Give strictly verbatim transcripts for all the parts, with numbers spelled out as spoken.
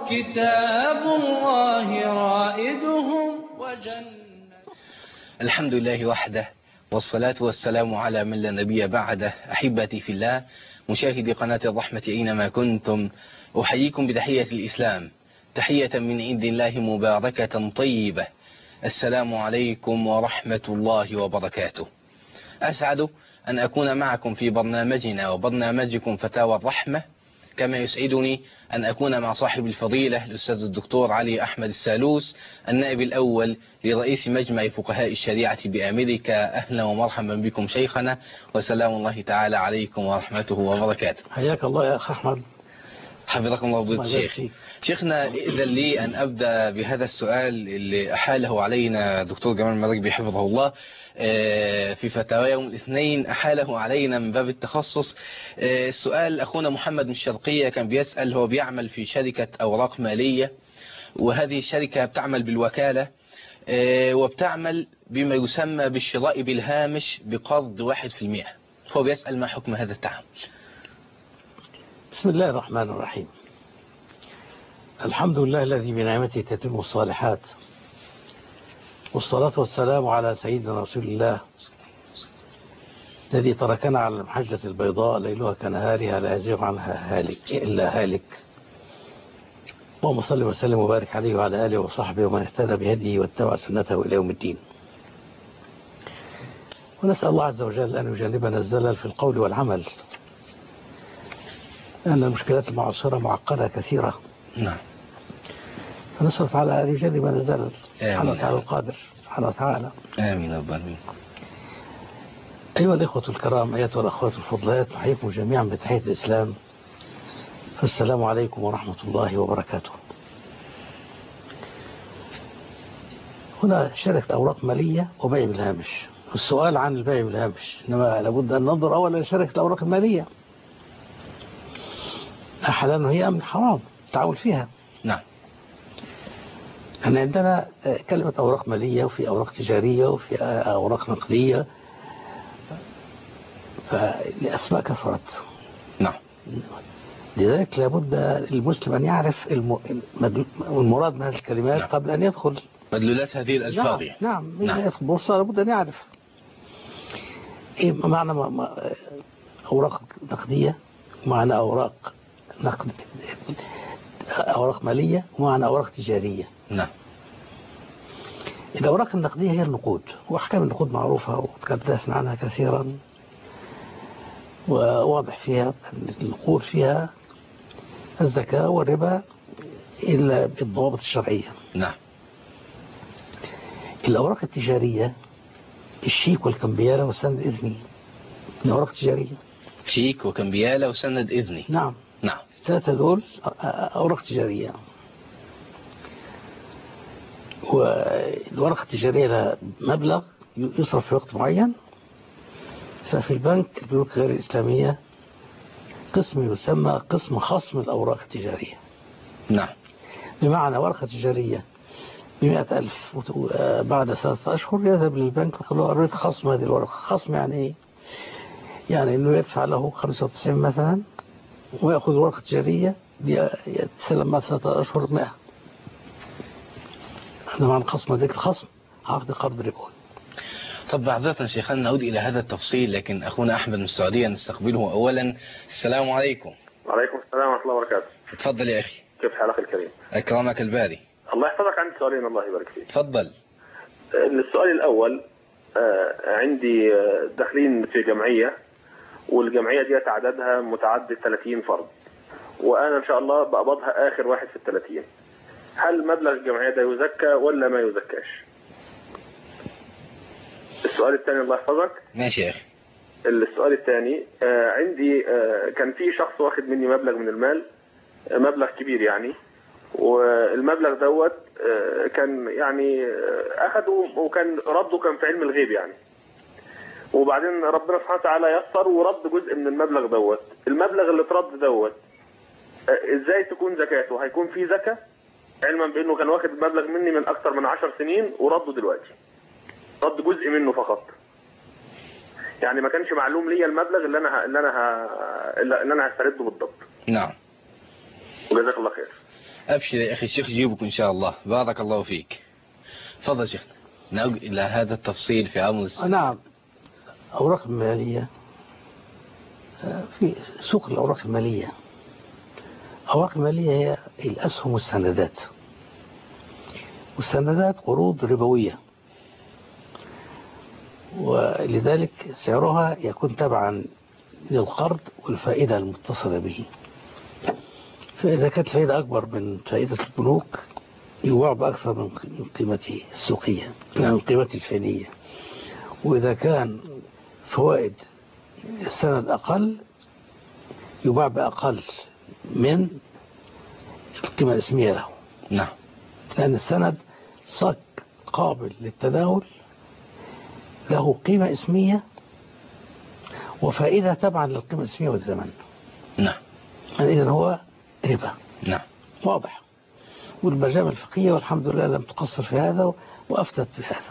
كتاب الله رائدهم وجنة. الحمد لله وحده، والصلاة والسلام على من لا نبي بعده. أحبتي في الله، مشاهدي قناة الرحمة أينما كنتم، أحييكم بتحية الإسلام، تحية من عند الله مباركة طيبة. السلام عليكم ورحمة الله وبركاته. أسعد أن أكون معكم في برنامجنا وبرنامجكم فتاوى الرحمة، كما يسعدني أن أكون مع صاحب الفضيلة الأستاذ الدكتور علي أحمد السالوس، النائب الأول لرئيس مجمع فقهاء الشريعة بأمريكا. أهلا ومرحبا بكم شيخنا، وسلام الله تعالى عليكم ورحمته وبركاته. حياك الله يا أخ أحمد. حفظكم الله فضيلة الشيخ. شيخنا، إذن لي أن أبدأ بهذا السؤال اللي أحاله علينا دكتور جمال المراكبي حفظه الله في فتاوى يوم الاثنين، أحاله علينا من باب التخصص. السؤال أخونا محمد من الشرقية كان بيسأل، هو بيعمل في شركة أوراق مالية، وهذه الشركة بتعمل بالوكالة وبتعمل بما يسمى بالشراء بالهامش بقرض واحد في المئة. هو بيسأل ما حكم هذا التعامل؟ بسم الله الرحمن الرحيم. الحمد لله الذي بنعمته تتم الصالحات، والصلاة والسلام على سيدنا رسول الله الذي تركنا على المحجة البيضاء ليلها كنهارها لا يزيغ عنها هالك إلا هالك. اللهم صل وسلم وبارك عليه وعلى آله وصحبه ومن اهتدى بهديه واتبع سنته إلى يوم الدين. ونسأل الله عز وجل أن يجنبنا الزلل في القول والعمل، لأن المشكلات المعاصرة معقدة كثيرة. نعم. فنصرف على أن يجنبنا الزلل. سبحانه وتعالى القادر سبحانه وتعالى. آمين رب العالمين. أيها الإخوة الكرام، أيها الأخوات الفضليات، نحييكم جميعا بتحية الإسلام، فالسلام عليكم ورحمة الله وبركاته. هنا شركة أوراق مالية وبيع بالهامش. السؤال عن البيع بالهامش، إنما لابد أن ننظر أولا لشركة الأوراق المالية، حلال هي أم حرام التعامل فيها. نعم. احنا عندنا كلمة أوراق مالية، وفي أوراق تجارية، وفي أوراق نقدية، فالأسماء كثرت. نعم. لذلك لابد المسلم أن يعرف المراد من هذه الكلمات. نعم. قبل أن يدخل مدلولات هذه الألفاظ. نعم. نعم. نعم. يدخل بورصة لابد أن يعرف إيه معنى أوراق نقدية، ومعنى أوراق نقد أوراق مالية، ومعنى أوراق تجارية. نعم. الأوراق النقدية هي النقود، وأحكام النقود معروفة وتكلمنا عنها كثيرا، وواضح فيها أن النقود فيها الزكاة والربا إلا بالضوابط الشرعية. نعم. الأوراق التجارية الشيك والكمبيالة وسند إذني، الأوراق التجارية شيك وكمبيالة وسند إذني. نعم. نعم. الثلاثة دول أوراق تجارية. والورقة التجارية لها مبلغ يصرف في وقت معين. ففي البنك البنوك غير الإسلامية قسم يسمى قسم خصم الأوراق التجارية. نعم. بمعنى ورقة تجارية بمئة ألف، بعد ثلاثة أشهر يذهب للبنك ويقول له أريد خصم هذه الورقة. خصم يعني إيه؟ يعني إنه يدفع له خمسة وتسعين مثلا، ويأخذ ورقة تجارية يتسلم بعد ثلاثة أشهر مئة. هذا معنى خصم. ذلك الخصم عقد قرض ربوي. طب بعضة شيخنا نعود إلى هذا التفصيل، لكن أخونا أحمد من السعودية نستقبله أولا. السلام عليكم. وعليكم السلام ورحمة الله وبركاته. تفضل يا أخي. كيف حالك الكريم؟ أكرمك الباري. الله يحفظك. عندي سؤالين الله يبارك فيك. تفضل. السؤال الأول، عندي داخلين في جمعية، والجمعية دي عددها متعدد ثلاثين فرد، وأنا إن شاء الله بقبضها آخر واحد في الثلاثين. هل مبلغ الجمعية ده يزكى ولا ما يزكاش؟ السؤال الثاني الله يحفظك. ماشي يا أخي. السؤال الثاني، عندي كان في شخص واخد مني مبلغ من المال، مبلغ كبير يعني، والمبلغ دوت كان يعني أخده وكان رده كان في علم الغيب يعني، وبعدين ربنا سبحانه وتعالى يسر ورد جزء من المبلغ دوت. المبلغ اللي اترد دوت ازاي تكون زكاته؟ هيكون في زكاة علما بانه كان واخد مبلغ مني من اكثر من عشر سنين ورده دلوقتي، رد جزء منه فقط، يعني ما كانش معلوم لي المبلغ اللي انا ه... اللي انا ه... اللي انا هسترده بالضبط. نعم. وجزاك الله خير. أبشر يا أخي الشيخ يجيبك إن شاء الله. بارك الله فيك. تفضل شيخنا، نعود إلى هذا التفصيل في أمر الس... نعم. أوراق المالية في سوق الأوراق المالية. الأوراق المالية هي الأسهم والسندات. والسندات قروض ربوية، ولذلك سعرها يكون تبعا للقرض والفائدة المتصلة به. فإذا كانت الفائدة أكبر من فائدة البنوك يباع بأكثر من قيمته السوقية، من قيمته الفعلية. وإذا كان فوائد السند أقل يباع بأقل من القيمة الاسمية له. نعم. لأن السند صك قابل للتداول، له قيمة اسمية وفائدة تبعا للقيمة الاسمية والزمن. نعم. إذن هو ربا. نعم. واضح. والمجامع الفقهية والحمد لله لم تقصر في هذا وأفتت بهذا.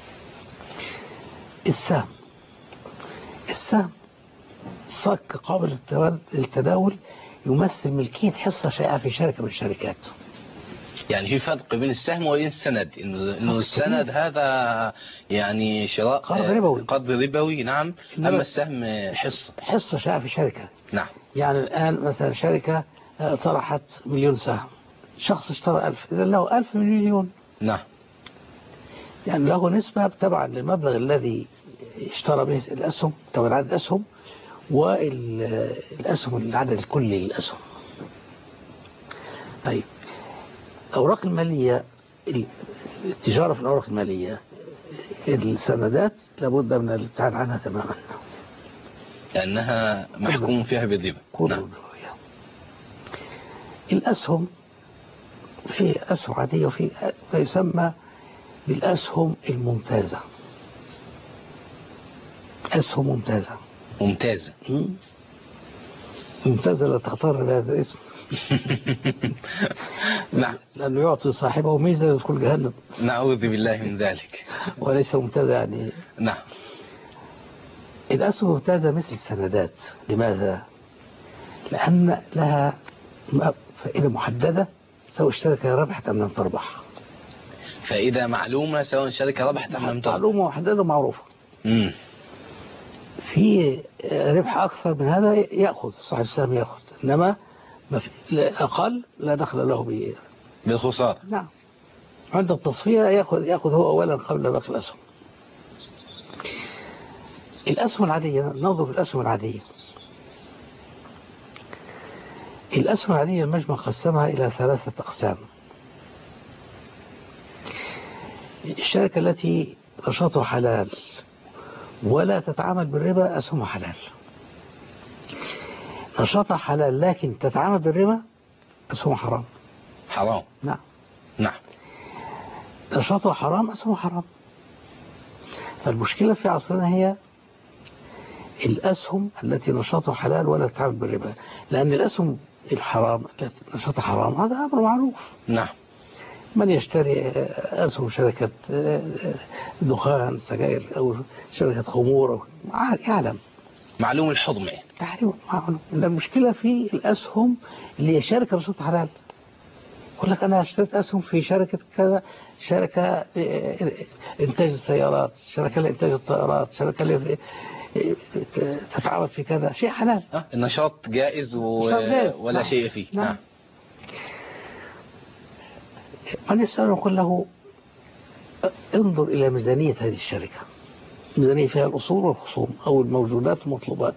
السهم السهم صك قابل للتداول، يمثل ملكية حصة شائعة في شركة من الشركات. يعني في فرق بين السهم وبين السند، إنه إنه السند هذا يعني شراء قرض ربوي. قرض ربوي. نعم. أما السهم حصة حصة شائعة في شركة. نعم. يعني الآن مثلا شركة طرحت مليون سهم، شخص اشترى ألف، إذا له ألف من مليون. نعم. يعني له نسبة تبعا للمبلغ الذي اشترى به الأسهم، تبعا عدد الأسهم، والأسهم العدد الكلي للأسهم. طيب، الأوراق المالية، التجارة في الأوراق المالية، السندات لابد من الابتعاد عنها تماما، لأنها محكوم فيها بالربا. نعم. الأسهم في أسهم عادية وفي ما يسمى بالأسهم الممتازة. أسهم ممتازة. ممتازة. ممتازة لا تغتر بهذا الاسم. نعم. لأنه يعطي صاحبه ميزة يدخل جهنم. نعوذ بالله من ذلك. وليس ممتازة يعني. نعم. الأسهم ممتازة مثل السندات. لماذا؟ لأن لها فائدة محددة، سواء الشركة ربحت أم لم تربح. فائدة معلومة سواء الشركة ربحت أم لم تربح. معلومة محددة ومعروفة. امم في ربح أكثر من هذا يأخذ صاحب السهم يأخذ، إنما أقل لا دخل له به بالخسارة. نعم. عند التصفية يأخذ يأخذ هو أولا قبل باقي الأسهم. الأسهم العادية، ننظر في الأسهم العادية. الأسهم العادية المجمع قسمها إلى ثلاثة أقسام. الشركة التي نشاطها حلال ولا تتعامل بالربا أسهمها حلال. نشاطها حلال لكن تتعامل بالربا أسهمها حرام. حرام. نعم. نعم. نشاطها حرام أسهمها حرام. فالمشكلة في عصرنا هي الأسهم التي نشاطها حلال ولا تتعامل بالربا، لأن الأسهم الحرام التي نشاطها حرام هذا أمر معروف. نعم. من يشتري أسهم شركة دخان سجاير أو شركة خمور يعلم، معلوم الحضم يعني. تحريم معلوم. المشكلة في الأسهم اللي هي شركة نشاطها حلال. يقول لك أنا اشتريت أسهم في شركة كذا، شركة إنتاج السيارات، شركة لإنتاج الطائرات، شركة اللي تتعامل في كذا، شيء حلال. أه؟ النشاط جائز, و... جائز. ولا نعم. شيء فيه. نعم. نعم. من يسأل يقول له انظر إلى ميزانية هذه الشركة، ميزانية فيها الأصول والخصوم أو الموجودات والمطلوبات،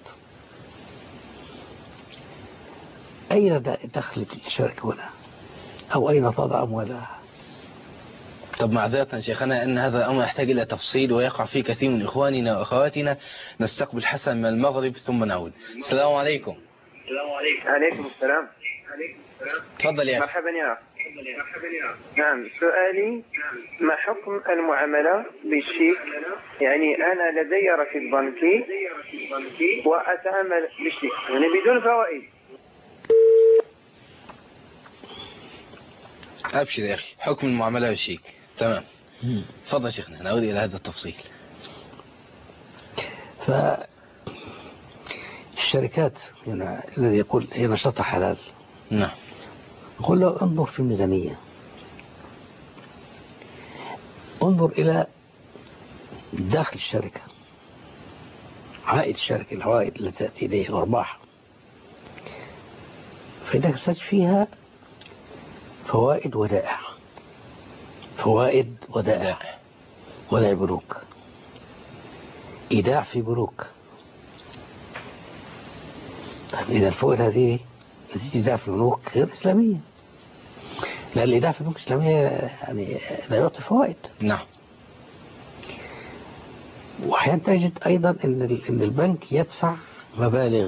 أين دخل الشركة هنا أو أين تضع أموالها؟ طب معذرة شيخنا أن هذا الأمر يحتاج إلى تفصيل ويقع فيه كثير من إخواننا وأخواتنا. نستقبل حسن من المغرب ثم نعود. السلام عليكم. السلام عليكم. عليكم السلام. تفضل يا أخي. مرحبا يا أخي. نعم، سؤالي ما حكم المعاملة بالشيك؟ يعني أنا لدي رصيد بنكي وأتعامل بالشيك يعني بدون فوائد. أبشر يا أخي، حكم المعاملة بالشيك. تمام. تفضل شيخنا، نعود إلى هذا التفصيل. فالشركات الذي يقول هي نشاطها حلال، نعم، قل له انظر في الميزانية، انظر إلى داخل الشركة، عائد الشركة، العوائد التي تأتي إليه، الأرباح، فإنك ستجد فيها فوائد ودائع، فوائد ودائع، ودائع بنوك، إيداع في بنوك. طيب إذا الفوائد هذه التي تيداع في بنوك غير إسلامية، لأن الإيداع في بنوك إسلامية يعني لا يعطي فوائد. نعم. وأحيانا تجد أيضا أن أن البنك يدفع مبالغ،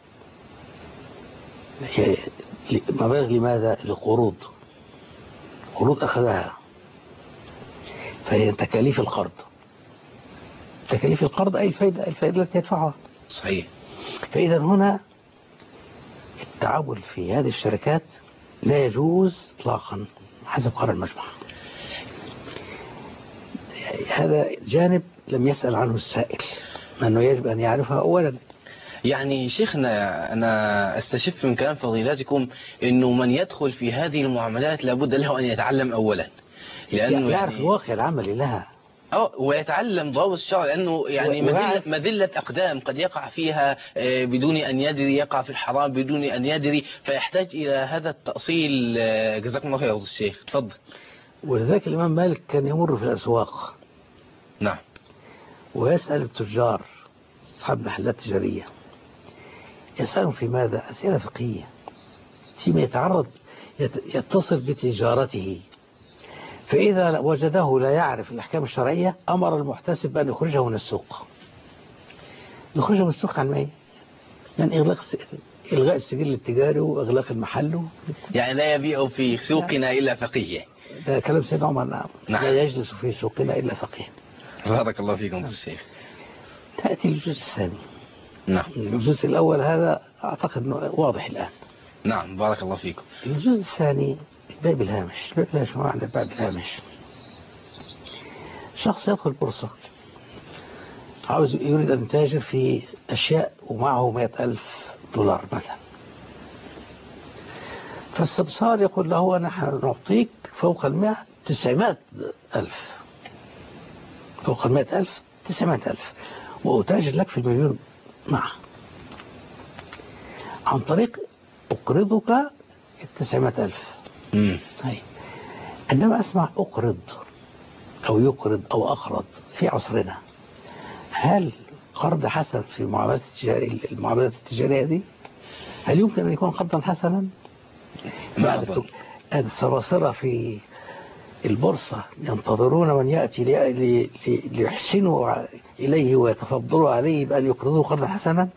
مبالغ لماذا؟ لقروض، قروض أخذها، فهي تكاليف القرض، تكاليف القرض أي الفائدة، الفائدة التي يدفعها. صحيح. فإذا هنا التعامل في هذه الشركات لا يجوز إطلاقا حسب قرار المجمع. هذا جانب لم يسأل عنه السائل، أنه يجب أن يعرفها أولا. يعني شيخنا أنا استشف من كلام فضيلتكم أنه من يدخل في هذه المعاملات لابد له أن يتعلم أولا، لأنه يعرف يعني الواقع العملي لها، أو ويتعلم ضوابط الشرع، لأنه يعني مذلة, مذلة أقدام قد يقع فيها بدون أن يدري، يقع في الحرام بدون أن يدري، فيحتاج إلى هذا التأصيل. جزاكم الله خير يا الشيخ، تفضل. ولذلك الإمام مالك كان يمر في الأسواق، نعم، ويسأل التجار أصحاب المحلات التجارية، يسألهم في ماذا؟ أسئلة فقهية فيما يتعرض يتصل بتجارته، فإذا وجده لا يعرف الأحكام الشرعية أمر المحتسب أن يخرجه من السوق. يخرجه من السوق عن ماذا؟ يعني إغلاق إلغاء السجل التجاري وإغلاق المحل. يعني لا يبيع في سوقنا إلا فقيه. ده كلام سيدنا عمر. نعم. نعم. لا يجلس في سوقنا إلا فقيه. بارك الله فيكم الشيخ. تأتي الجزء الثاني. نعم. الجزء الأول هذا أعتقد أنه واضح الآن. نعم بارك الله فيكم. الجزء الثاني البيع بالهامش. البيع بالهامش، ما معنى البيع بالهامش؟ شخص يدخل البورصة، عاوز يريد أن يتاجر في أشياء ومعه مئة ألف دولار مثلا، فالسمسار يقول له نحن نعطيك فوق المئة تسعمائة ألف، فوق المئة ألف تسعمائة ألف، وأتاجر لك في المليون معه عن طريق أقرضك التسعمائة ألف. هاي. عندما أسمع أقرض أو يقرض أو أقرض في عصرنا، هل قرض حسن في المعاملات التجارية، المعاملات التجارية دي؟ هل يمكن أن يكون قرضا حسنا؟ ما أظن. السراسرة في البورصة ينتظرون من يأتي ليحسنوا إليه ويتفضلوا عليه بأن يقرضوا قرضا حسنا.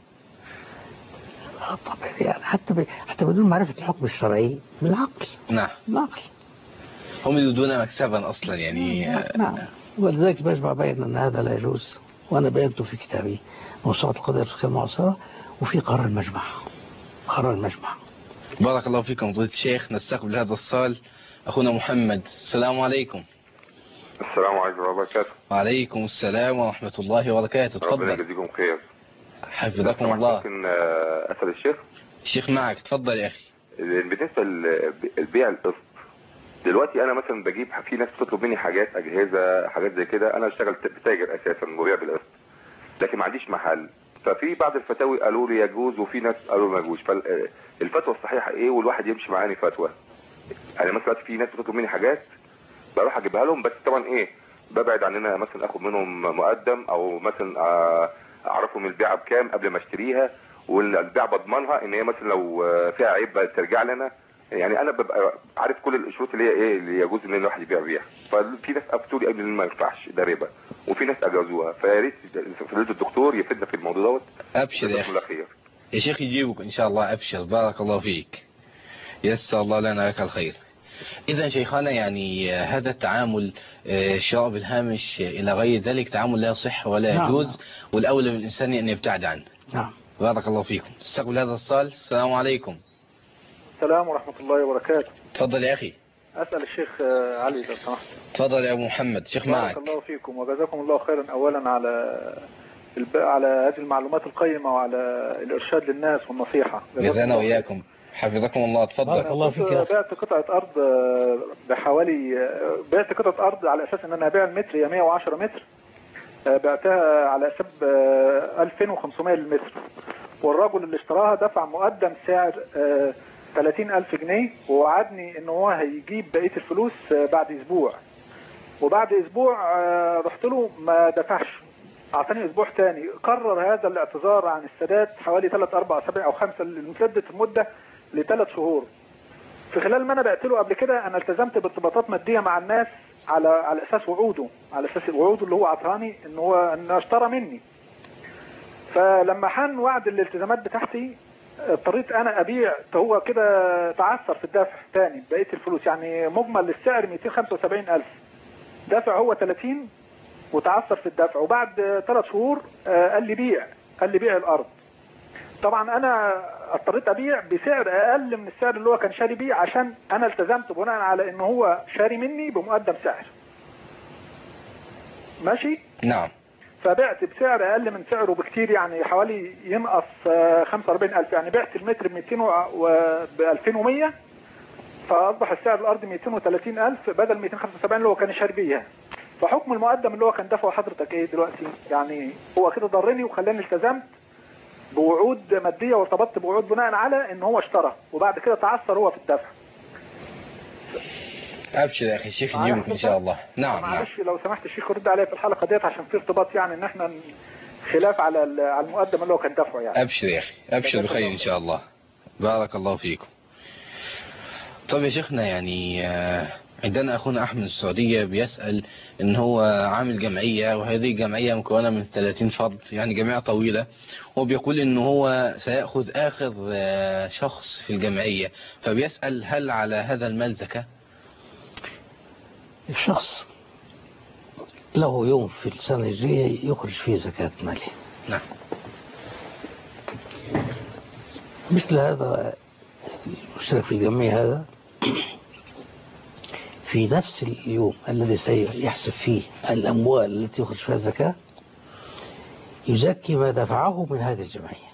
طبعا يعني حتى حتى بدون معرفة الحكم الشرعي، بالعقل. نعم. بالعقل. هم يريدون مكسبا أصلا يعني. نعم. ولذلك بجمع بين أن هذا لا يجوز، وأنا بينته في كتابي موسوعة القضايا الفقهية المعاصرة، وفي قرار المجمع. قرار المجمع. بارك الله فيكم فضيلة الشيخ. نستقبل هذا الصال أخونا محمد. السلام عليكم. السلام عليكم ورحمة الله وبركاته. وعليكم السلام ورحمة الله وبركاته. تفضل. ربنا يجزيكم خير. حفظكم الله. ممكن أسأل الشيخ؟ الشيخ معك، تفضل يا أخي. بالنسبة للبيع القسط، دلوقتي أنا مثلا بجيب في ناس بتطلب مني حاجات، أجهزة، حاجات زي كده، أنا اشتغل بتاجر أساسا وبيع بالقسط، لكن ما عنديش محل. ففي بعض الفتاوي قالوا لي يجوز وفي ناس قالوا ما يجوز، فالفتوى الصحيحة إيه والواحد يمشي معاني فتوى؟ يعني مثلا في ناس بتطلب مني حاجات بروح أجيبها لهم، بس طبعا إيه ببعد عن ان انا مثلا اخد منهم مقدم او مثلا اعرفهم البيعه بكام قبل ما اشتريها، والبيعه بضمنها ان هي مثلا لو فيها عيب ترجع لنا. يعني انا ببقى عارف كل الشروط اللي هي ايه اللي يجوز ان الواحد يبيع بيها. ففي ناس افتوا لي قبل ما ينفعش ده ربا، وفي ناس اجازوها، فيا ريت فضيله الدكتور يفيدنا في الموضوع دوت. ابشر يا اخي يا شيخ، يجيبك ان شاء الله. ابشر، بارك الله فيك، يسر الله لنا لك الخير. إذا شيخنا يعني هذا التعامل الشراء بالهامش إلى غير ذلك تعامل لا يصح ولا يجوز. نعم. والأولى بالإنسان أن يبتعد عنه. نعم. بارك الله فيكم. استقبل هذا الصال. السلام عليكم. السلام ورحمة الله وبركاته. تفضل يا أخي. أسأل الشيخ علي لو سمحت. تفضل يا أبو محمد، شيخ معك. بارك الله فيكم وجزاكم الله خيرا أولا على على هذه المعلومات القيمة وعلى الإرشاد للناس والنصيحة. جزانا وإياكم. حفظكم الله. اتفضل. بارك الله فيك يا أخي. بعت قطعة أرض بحوالي بعت قطعة أرض على أساس إن أنا هبيع المتر هي مية وعشرة متر، بعتها على حساب ألفين وخمسمائة للمتر، والرجل اللي اشتراها دفع مقدم سعر ثلاثين ألف جنيه، ووعدني إن هو هيجيب بقية الفلوس بعد أسبوع. وبعد أسبوع رحت له ما دفعش، أعطاني أسبوع تاني، قرر هذا الاعتذار عن السداد حوالي ثلاث أربع أسابيع أو خمسة، لمدة المدة لثلاث شهور. في خلال ما أنا بعت له قبل كده أنا التزمت بارتباطات مادية مع الناس على على أساس وعوده، على أساس الوعود اللي هو أعطاني إن هو إن اشترى مني. فلما حان وعد الالتزامات بتاعتي اضطريت أنا أبيع، هو كده تعثر في الدفع تاني بقية الفلوس، يعني مجمل السعر مئتين وخمسة وسبعين ألف، دفع هو ثلاثين وتعثر في الدفع. وبعد ثلاث شهور قال لي بيع، قال لي بيع الأرض. طبعا أنا اضطريت أبيع بسعر أقل من السعر اللي هو كان شاري بيه، عشان أنا التزمت بناء على إن هو شاري مني بمقدم سعر. ماشي؟ نعم. فبعت بسعر أقل من سعره بكتير، يعني حوالي ينقص خمسة وأربعين ألف، يعني بعت المتر ب مئتين ب ألفين ومية، فأصبح السعر الأرض مئتين وثلاثين ألف بدل مئتين وخمسة وسبعين اللي هو كان شاري بيها. فحكم المقدم اللي هو كان دفعه حضرتك ايه دلوقتي؟ يعني هو كده ضرني وخلاني التزمت بوعود ماديه وارتبطت بوعود بناء على ان هو اشترى، وبعد كده تعثر هو في الدفع. ابشر يا اخي الشيخ يجيبك ان شاء الله. نعم. معلش لو سمحت الشيخ رد عليا في الحلقه ديت، عشان في ارتباط يعني ان احنا خلاف على على المقدم اللي هو كان دفعه يعني. ابشر يا اخي، ابشر بخير ان شاء الله. بارك الله فيكم. طب يا شيخنا، يعني عندنا أخونا أحمد السعودية بيسأل إن هو عامل جمعية، وهذه الجمعية مكونة من ثلاثين فرد، يعني جمعية طويلة، وبيقول إن هو سيأخذ آخر شخص في الجمعية، فبيسأل هل على هذا المال زكاة؟ الشخص له يوم في السنة الهجرية يخرج فيه زكاة ماله. نعم. مثل هذا المشترك في الجمعية هذا في نفس اليوم الذي سيحسب فيه الأموال التي يخرج فيها الزكاة يزكي ما دفعه من هذه الجمعية.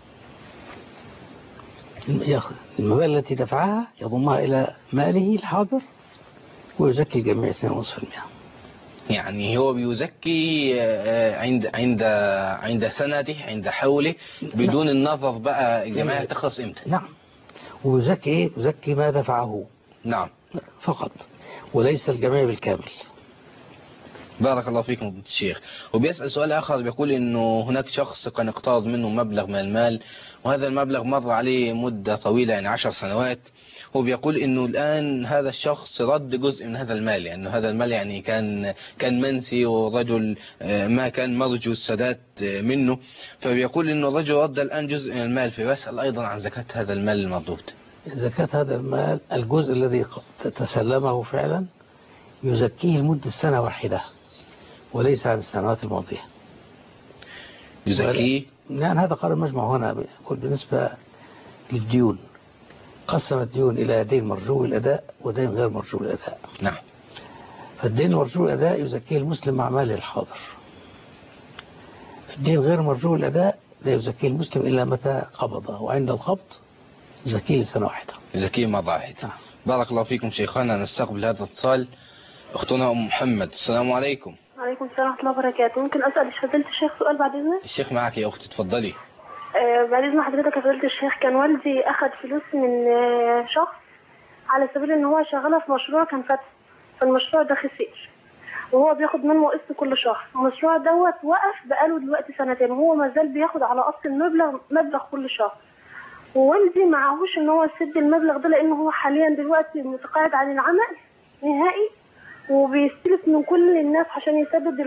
المبالغ التي دفعها يضمها إلى ماله الحاضر ويزكي الجميع اثنين ونصف بالمئة. يعني هو بيزكي عند عند عند سنته، عند حوله، بدون نعم. النظر بقى الجمعية تخلص امتى. نعم. ويزكي ايه؟ يزكي ما دفعه. نعم. فقط، وليس الجميع بالكامل. بارك الله فيكم الشيخ. وبيسأل سؤال آخر، بيقول إنه هناك شخص كان اقترض منه مبلغ من المال، وهذا المبلغ مر عليه مدة طويلة يعني عشر سنوات، وبيقول إنه الآن هذا الشخص رد جزء من هذا المال، يعني هذا المال يعني كان كان منسي، ورجل ما كان مرجو السداد منه، فبيقول إنه الرجل رد الآن جزء من المال، فبيسأل أيضا عن زكاة هذا المال المردود. زكاة هذا المال الجزء الذي تسلمه فعلا يزكيه لمدة سنة واحدة وليس عن السنوات الماضية. يزكيه؟ يعني هذا قرار المجمع هنا يقول بالنسبة للديون، قسم الديون إلى دين مرجو الأداء ودين غير مرجو الأداء. نعم. فالدين مرجو الأداء يزكيه المسلم مع ماله الحاضر. الدين غير مرجو الأداء لا يزكيه المسلم إلا متى قبضه، وعند القبض يزكيه لسنة واحدة. يزكيه مرة واحدة. نعم. بارك الله فيكم شيخنا. نستقبل هذا الاتصال. أختنا أم محمد، السلام عليكم. وعليكم السلام ورحمة الله وبركاته. ممكن أسأل فضيلة الشيخ سؤال بعد إذنك؟ الشيخ معك يا أختي، تفضلي. آه بعد إذن حضرتك يا فضيلة الشيخ، كان والدي أخذ فلوس من آه شخص على سبيل إن هو شغالة في مشروع كان فاتح، فالمشروع ده خسر وهو بياخد منه قسط كل شهر. المشروع دوت وقف بقاله دلوقتي سنتين وهو ما زال بياخد على أصل المبلغ مبلغ كل شهر، ووالدي معهوش إن هو يسد المبلغ ده لأنه هو حاليا دلوقتي متقاعد عن العمل نهائي، وبيستلف من كل الناس عشان يسدد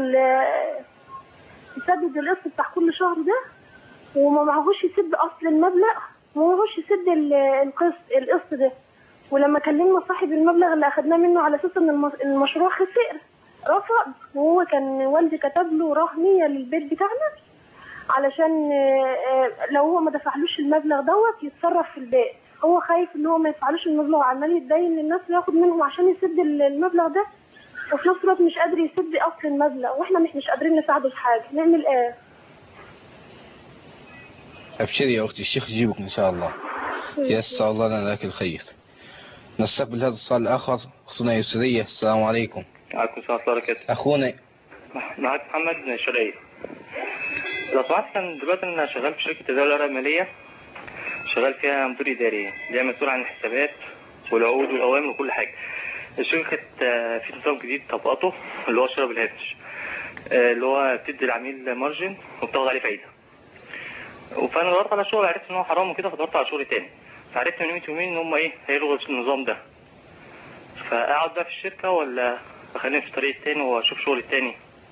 يسدد القسط بتاع كل شهر ده، وما معهوش يسد اصل المبلغ وما معهوش يسد القسط القسط ده. ولما كلمنا صاحب المبلغ اللي اخدناه منه على اساس ان المشروع خسر رفض، وهو كان والدي كتب له رهنيه للبيت بتاعنا علشان لو هو ما دفعلوش المبلغ دوت يتصرف في البيت. هو خايف ان هو ما يدفعلوش المبلغ وعمال يتدين للناس وياخد منهم عشان يسد المبلغ ده، وفي نفس الوقت مش قادر يسد اصل المبلغ، واحنا مش مش قادرين نساعده في حاجه. نعمل ايه؟ ابشري يا اختي، الشيخ يجيبك ان شاء الله. خير. يسر الله لنا لك الخير. نستقبل هذا السؤال الآخر. أختنا يسرية، السلام عليكم. وعليكم السلام ورحمة الله وبركاته. أخونا معك محمد شرقية. لو سمحت، كان دلوقتي أنا شغال في شركة تداول الأوراق المالية، شغال فيها مدير إداري، اللي هي مسؤول عن الحسابات والعقود والأوامر وكل حاجة. الشركة في نظام جديد طبقته اللي هو شرب الهامش، اللي هو بتدي العميل مارجن وبتاخد عليه فايدة. فأنا دورت على شغل، عرفت إن هو حرام وكده، فدورت على شغل تاني. فعرفت من يومين يومين إن هم إيه هيلغوا النظام ده. فأقعد بقى في الشركة ولا أخليني في طريق تاني وأشوف شغل تاني؟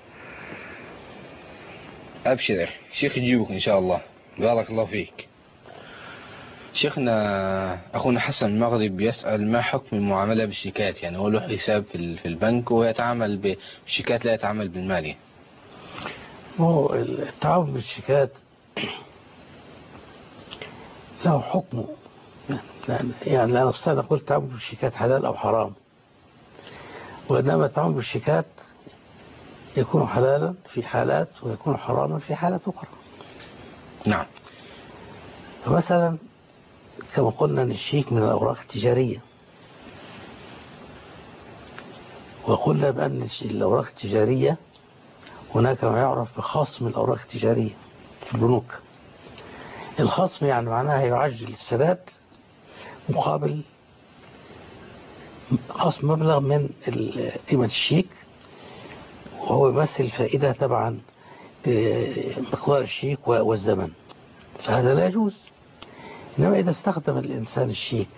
أبشر يا أخي، شيخ يجيبك إن شاء الله. بارك الله فيك. شيخنا أخونا حسن المغرب بيسأل ما حكم المعاملة بالشيكات؟ يعني هو له حساب في البنك ويتعامل بالشيكات، لا يتعامل بالمالية. هو التعامل بالشيكات له حكمه، يعني لا نستطيع أن نقول التعامل بالشيكات حلال أو حرام، وإنما التعامل بالشيكات يكون حلالا في حالات ويكون حراما في حالات أخرى. نعم. فمثلا كما قلنا أن الشيك من الأوراق التجارية، وقلنا بأن الأوراق التجارية هناك ما يعرف بخصم الأوراق التجارية في البنوك. الخصم يعني معناها يعجل السداد مقابل خصم مبلغ من قيمة الشيك، وهو يمثل فائدة طبعا بمقدار الشيك والزمن، فهذا لا يجوز. إنما إذا استخدم الإنسان الشيك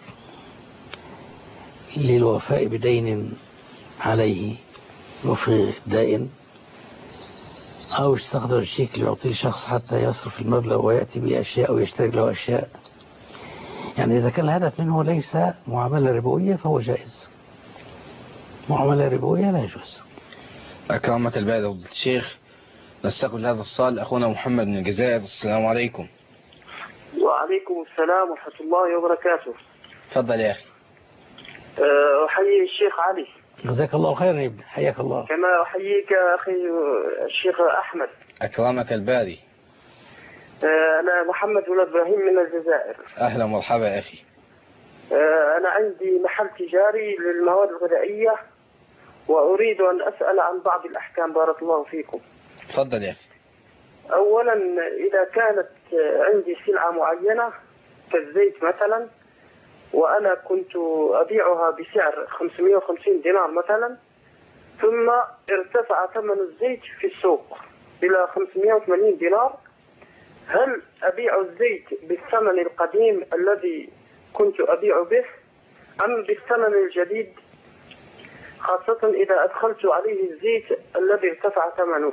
للوفاء بدين عليه وفي دائن، أو استخدم الشيك ليعطيه شخص حتى يصرف المبلغ ويأتي بأشياء أو يشتري له أشياء، يعني إذا كان الهدف منه ليس معاملة ربوية فهو جائز. معاملة ربوية لا يجوز. أكرمك الباري فضيلة الشيخ. نستقبل هذا الصال أخونا محمد من الجزائر، السلام عليكم. وعليكم السلام ورحمة الله وبركاته. تفضل يا أخي. أحيي الشيخ علي. جزاك الله خيرا يا ابني، حياك الله. كما أحييك أخي الشيخ أحمد. أكرمك الباري. أنا محمد ولد إبراهيم من الجزائر. أهلا مرحبا يا أخي. أنا عندي محل تجاري للمواد الغذائية، وأريد أن أسأل عن بعض الأحكام بارك الله فيكم. تفضل يا أخي. أولا، إذا كانت عندي سلعة معينة كالزيت مثلا، وأنا كنت أبيعها بسعر خمسمائة وخمسين دينار مثلا، ثم ارتفع ثمن الزيت في السوق إلى خمسمائة وثمانين دينار، هل أبيع الزيت بالثمن القديم الذي كنت أبيع به أم بالثمن الجديد، خاصة إذا أدخلت عليه الزيت الذي ارتفع ثمنه؟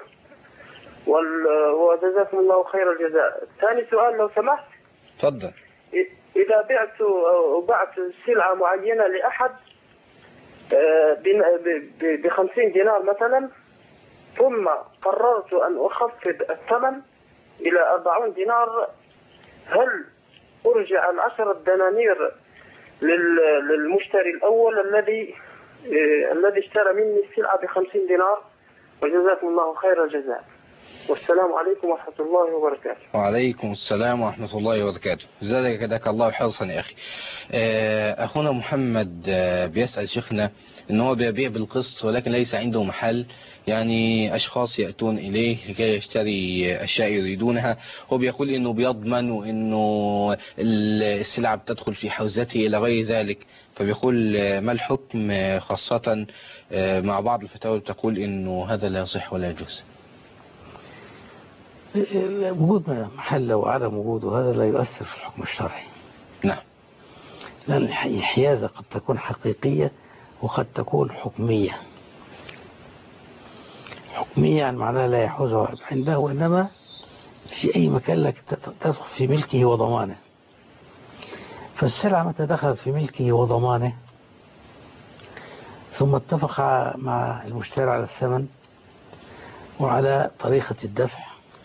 وجزاكم الله خير الجزاء. ثاني سؤال لو سمحت. تفضل. إذا بعت أو بعت سلعة معينة لأحد بخمسين دينار مثلا، ثم قررت أن أخفض الثمن إلى أربعين دينار، هل أرجع العشرة دنانير للمشتري الأول الذي الذي اشترى مني السلعة بخمسين دينار؟ وجزاكم الله خير الجزاء، والسلام عليكم ورحمة الله وبركاته. وعليكم السلام ورحمة الله وبركاته. زادك كذاك الله حرصا يا أخي. أخونا محمد بيسأل شيخنا إن هو بيبيع بالقسط ولكن ليس عنده محل، يعني أشخاص يأتون إليه لكي يشتري أشياء يريدونها، هو بيقول إنه بيضمن وإنه السلعة بتدخل في حوزته إلى غير ذلك، فبيقول ما الحكم، خاصة مع بعض الفتاوى بتقول إنه هذا لا يصح ولا يجوز؟ وجود محل وعدم وجوده هذا لا يؤثر في الحكم الشرعي. نعم. لأن الحيازة قد تكون حقيقية وقد تكون حكمية. حكمية يعني معناها لا يحوزه عنده، وإنما في أي مكان لك تدخل في ملكه وضمانه. فالسلعة متى دخلت في ملكه وضمانه ثم اتفق مع المشتري على الثمن وعلى طريقة الدفع،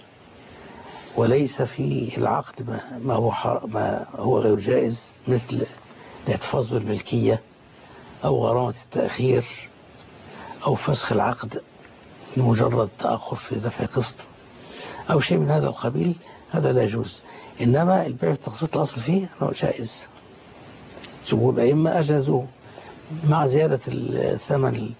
وليس في العقد ما هو ما هو غير جائز مثل الاحتفاظ بالملكية أو غرامة التأخير أو فسخ العقد لمجرد تأخر في دفع قسط أو شيء من هذا القبيل، هذا لا يجوز. إنما البيع بالتقسيط الأصل فيه أنه جائز. جمهور الأئمة أجازوه مع زيادة الثمن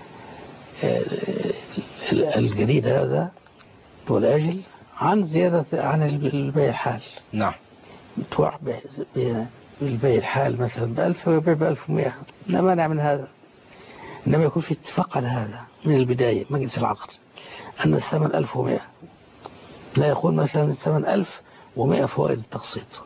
الجديد هذا والآجل عن زيادة عن البيع الحال. نعم. بتوع بالبيع الحال مثلا بألف ويبيع بألف ومئة، لا مانع من هذا، إنما يكون في اتفاق على هذا من البداية مجلس العقد أن الثمن ألف ومئة، لا يكون مثلا الثمن ألف ومئة فوائد التقسيط،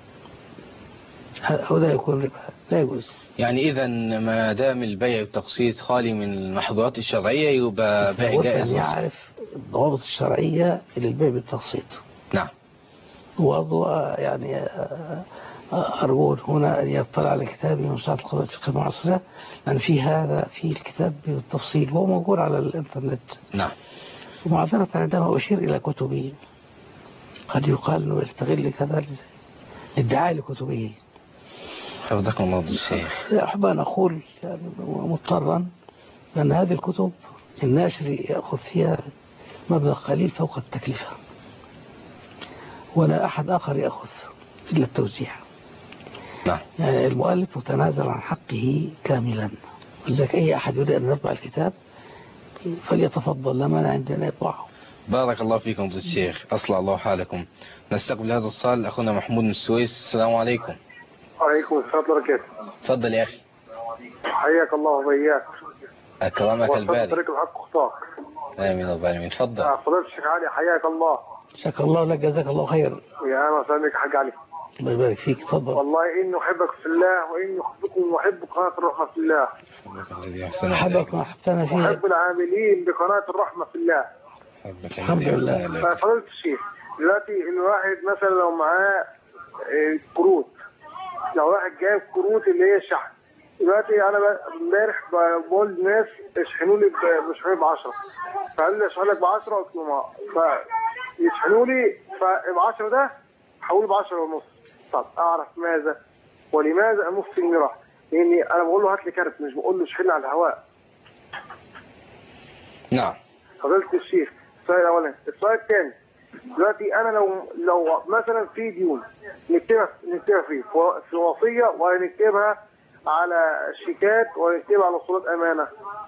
هذا يكون ربا لا يجوز. يعني إذا ما دام البيع والتقسيط خالي من المحظورات الشرعية يبقى بيع جائز. يعني يعرف الضوابط الشرعية للبيع بالتقسيط. نعم. وضوء يعني أرجو هنا أن يطلع على كتابي موسوعة القواعد الفقهية المعاصرة، لأن في هذا في الكتاب بالتفصيل وهو موجود على الإنترنت. نعم. ومعذرة عندما أشير إلى كتبي قد يقال أنه يستغل كذا للدعاية لكتبه. حفظكم الله الشيخ. أحب أن أقول يعني مضطرا بأن هذه الكتب الناشر يأخذ فيها مبلغ قليل فوق التكلفة، ولا أحد آخر يأخذ إلا التوزيع. نعم. يعني المؤلف متنازل عن حقه كاملا، ولذلك أي أحد يريد أن يطبع الكتاب فليتفضل، لا مانع عندنا يطبعه. بارك الله فيكم فضيلة الشيخ، أصلح الله حالكم. نستقبل هذا الصال أخونا محمود من السويس. السلام عليكم. وعليكم السلام وبركاته. تفضل يا أخي. حياك الله وبياك. أكرمك الباري. طريق الحق اختار. آمين رب العالمين. تفضل. فضيلة الشيخ علي حياك الله. شكر الله لك، جزاك الله خير. يا أهلا وسهلا بك حاج علي. الله يبارك فيك. تفضل. والله إني أحبك في الله وإني أحبكم وأحب قناة الرحمة في الله. أحبك وأحبتنا فيها. وأحب العاملين بقناة الرحمة في الله. الحمد لله. فضيلة الشيخ دلوقتي الواحد مثلا لو معاه كروت، لو واحد جايب كروت اللي هي الشحن، دلوقتي انا امبارح بقول للناس اشحنوا لي بشحنوا لي ب عشرة، فقال لي اشحن لك ب عشرة، قلت له ما فيشحنوا لي فب عشرة ده حولوا ب عشرة ونص. طب اعرف ماذا ولماذا انص الميراث؟ لاني انا بقول له هات لي كارت، مش بقول له اشحن على الهواء. نعم. فضيلة الشيخ السؤال الاولاني. السؤال الثاني دلوقتي انا لو لو مثلا في ديون نكتبها نكتبها فيه في وصيه ونكتبها على شيكات ونكتبها على صورة امانه.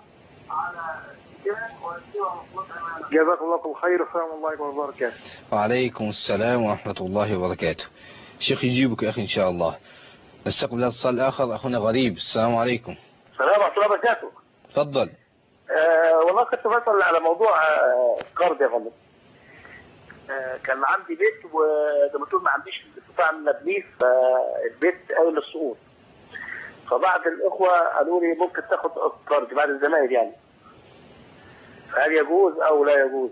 جزاكم الله كل خير والسلام عليكم وبركاته. وعليكم السلام ورحمه الله وبركاته. الشيخ يجيبك يا اخي ان شاء الله. نستقبل الاتصال الاخر اخونا غريب. السلام عليكم. السلام ورحمه الله وبركاته. تفضل. آه والله كنت بسأل على موضوع آه قرض يا فندم. آه كان عندي بيت وزي ما تقول ما عنديش استطاعه ان ابنيه، فالبيت قايل للسقوط. فبعض الاخوه قالوا لي ممكن تاخد قرض بعد الزمايل يعني. هل يجوز او لا يجوز؟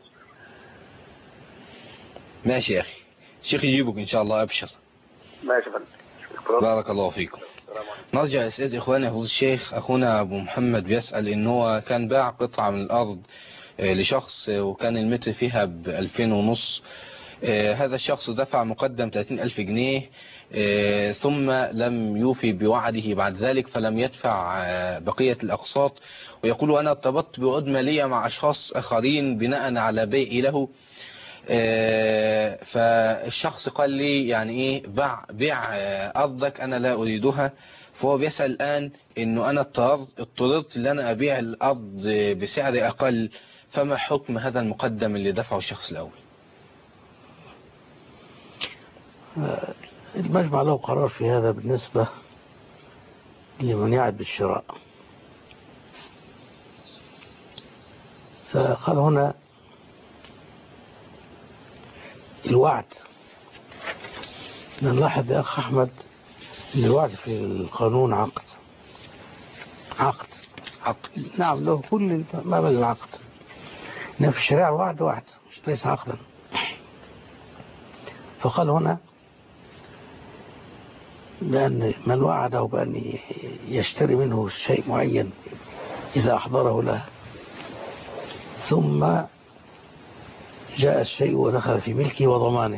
ماشي يا اخي. الشيخ يجيبك ان شاء الله. ابشر. ماشي يا فندم. بارك الله فيكم. نرجع لأسئلة إخواني. فضيلة الشيخ أخونا أبو محمد بيسأل إن هو كان باع قطعة من الأرض لشخص وكان المتر فيها بألفين ونص. هذا الشخص دفع مقدم ثلاثين ألف جنيه ثم لم يوفي بوعده بعد ذلك، فلم يدفع بقية الأقساط، ويقول أنا ارتبطت بعقد مالية مع أشخاص آخرين بناء على بيعي له. فالشخص قال لي يعني إيه بع بيع أرضك أنا لا أريدها. فهو بيسأل الآن إنه أنا اضطررت اضطررت ان انا أبيع الأرض بسعر أقل، فما حكم هذا المقدم اللي دفعه الشخص الأول؟ المجمع له قرار في هذا بالنسبة لمن يعد بالشراء. فقال هنا الوعد، نلاحظ يا أخ أحمد أن الوعد في القانون عقد عقد عقد نعم له كل ما بل العقد، إنما في الشريعة الوعد وعد ليس عقدا. فقال هنا بأن من وعده بأن يشتري منه شيء معين إذا أحضره له ثم جاء الشيء ودخل في ملكه وضمانه،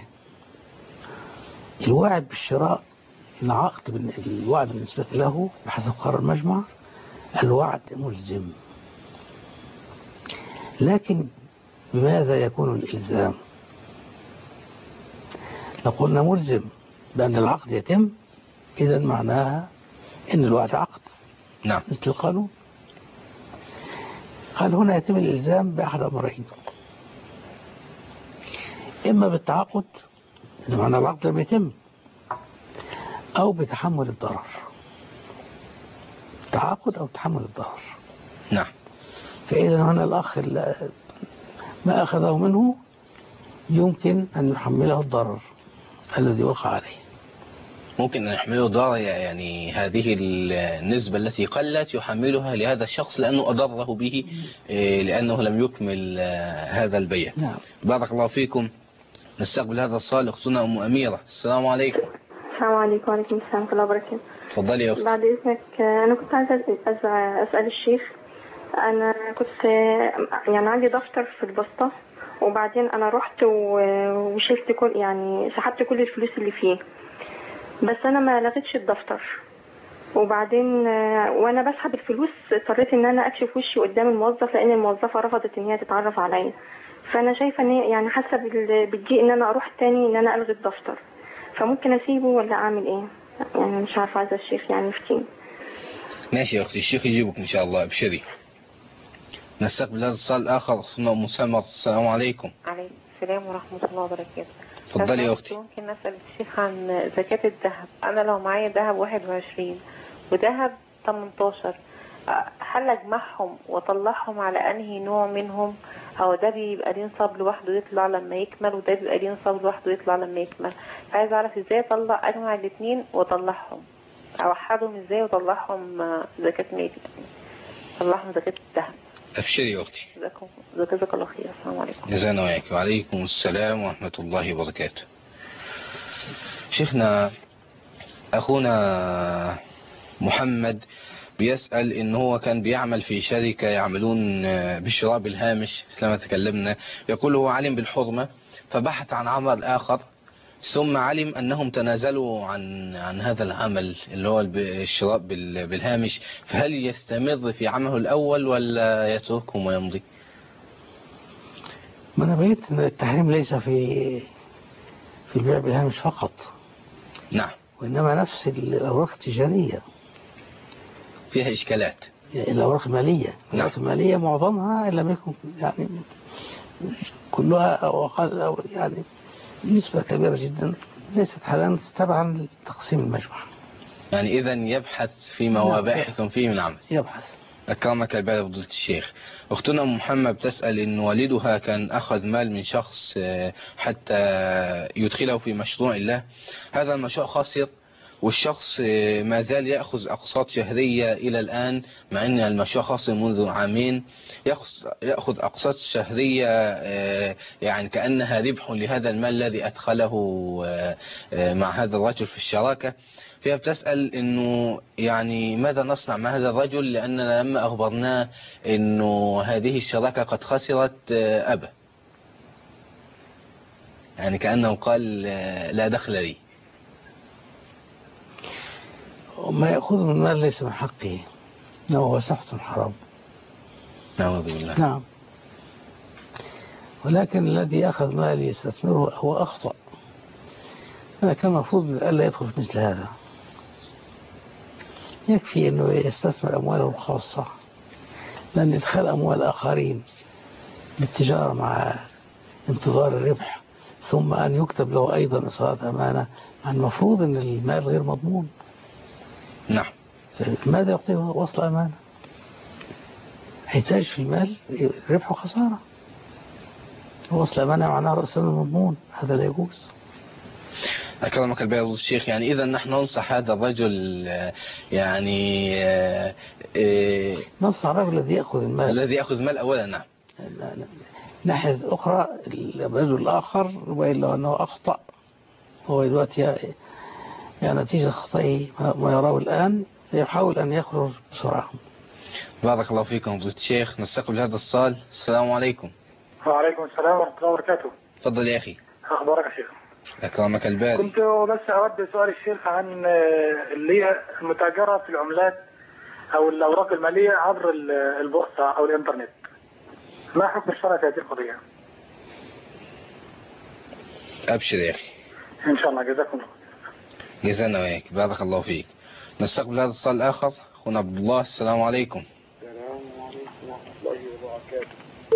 الوعد بالشراء العقد الوعد بالنسبة له بحسب قرار المجمع الوعد ملزم. لكن بماذا يكون الإلزام؟ لو قلنا ملزم بأن العقد يتم إذن معناها إن الوعد عقد. نعم. مثل القانون. قال هنا يتم الإلزام بأحد أمرين، إما بالتعاقد إذا معنى العقد لم يتم، أو بتحمل الضرر. تعاقد أو تحمل الضرر. نعم. فإذا هنا الأخ ما أخذه منه يمكن أن يحمله الضرر الذي وقع عليه. ممكن أن يحمله ضرر، يعني هذه النسبة التي قلت يحملها لهذا الشخص لأنه أضره به لأنه لم يكمل هذا البيع. نعم. بارك الله فيكم. نستقبل هذا الصال أختنا أم أميرة. السلام عليكم. السلام عليكم. وعليكم السلام ورحمة الله وبركاته. تفضلي يا أختي. بعد إذنك أنا كنت عايزة أسأل الشيخ. أنا كنت يعني عندي دفتر في البسطة، وبعدين أنا رحت وشلت كل يعني سحبت كل الفلوس اللي فيه، بس أنا ما لغيتش الدفتر. وبعدين وأنا بسحب الفلوس اضطريت إن أنا أكشف وشي قدام الموظف لأن الموظفة رفضت إن هي تتعرف عليا. فأنا شايفة إن يعني حاسة بالضيق إن أنا أروح تاني إن أنا ألغي الدفتر، فممكن أسيبه ولا أعمل إيه؟ يعني مش عارفة، عايزة الشيخ يعني يفتيني. ماشي يا أختي، الشيخ يجيبك إن شاء الله. ابشري. نستقبل هذا الصال الآخر أختنا أم سمر. السلام عليكم. عليكم السلام ورحمة الله وبركاته. تفضلي يا أختي. ممكن نسأل الشيخ عن زكاة الذهب؟ أنا لو معايا ذهب واحد وعشرين وذهب تمنتاشر، هل أجمعهم وأطلعهم على أنهي نوع منهم؟ أو ده بيبقى ليه نصاب لوحده يطلع لما يكمل، وده بيبقى ليه نصاب لوحده يطلع لما يكمل؟ عايز أعرف إزاي أطلع أجمع الاثنين وأطلعهم، أوحدهم إزاي وأطلعهم زكاة مالي، أطلعهم زكاة الذهب. أبشري يا أختي. جزاك الله خير. السلام عليكم. جزانا وياك. وعليكم السلام ورحمة الله وبركاته. شيخنا أخونا محمد بيسأل إن هو كان بيعمل في شركة يعملون بالشراء بالهامش مثل ما تكلمنا. يقول هو علم بالحرمة فبحث عن عمل آخر، ثم علم أنهم تنازلوا عن عن هذا العمل اللي هو الشراء بالهامش، فهل يستمر في عمله الأول ولا يتركهم ويمضي؟ ما أنا بقيت أن التحريم ليس في في البيع بالهامش فقط. نعم. وإنما نفس الأوراق التجارية فيها إشكالات. الأوراق المالية. الأوراق المالية معظمها لم يكن يعني كلها أو أقل أو يعني نسبة كبيرة جدا ليست حالا تبعا لتقسيم المجمع. يعني إذا يبحث فيما هو باحث فيه من عمل. يبحث. أكرمك البالغ فضيلة الشيخ. أختنا أم محمد بتسأل إن والدها كان أخذ مال من شخص حتى يدخله في مشروع الله. هذا المشروع خاسر والشخص ما زال يأخذ أقساط شهرية إلى الآن، مع أن المشروع خاص منذ عامين. يأخذ أقساط شهرية يعني كأنها ربح لهذا المال الذي أدخله مع هذا الرجل في الشراكة. فهي بتسأل إنه يعني ماذا نصنع مع هذا الرجل، لأننا لما أخبرناه إنه هذه الشراكة قد خسرت أبا، يعني كأنه قال لا دخل لي. ما يأخذ من المال ليس من حقه، إنه هو سحت حرام. نعوذ بالله. نعم. ولكن الذي أخذ مال يستثمره هو أخطأ. أنا كان المفروض ألا يدخل في مثل هذا. يكفي أنه يستثمر أمواله الخاصة، لأن إدخال أموال آخرين للتجارة مع انتظار الربح ثم أن يكتب له أيضا إصرار أمانة، المفروض أن المال غير مضمون. نعم. ماذا يعطيه وصل أمانة؟ يحتاج في المال ربح وخسارة. وصل أمانة معناه رأس المال مضمون، هذا لا يجوز. أكرمك البالغ الشيخ. يعني إذا نحن ننصح هذا الرجل، يعني ننصح الرجل الذي يأخذ المال الذي يأخذ المال أولا. نعم. ناحية أخرى الرجل الآخر وإلا أنه أخطأ هو دلوقتي يعني نتيجة خطئه ما يراه الآن يحاول أن يخرج بسرعة. بارك الله فيكم فضيلة الشيخ. نستقبل هذا الصال. السلام عليكم. وعليكم السلام ورحمة الله وبركاته. تفضل يا أخي. أخبارك يا شيخ؟ أكرمك الباري. كنت بس أود سؤال الشيخ عن اللي هي المتاجرة في العملات أو الأوراق المالية عبر البورصة أو الإنترنت، ما حكم الشرع في هذه القضية؟ أبشر يا أخي. إن شاء الله. جزاكم الله. جزانا وياك. بارك الله فيك. نستقبل هذا الاتصال الآخر. أخونا عبد الله، السلام عليكم. السلام عليكم ورحمة الله وبركاته.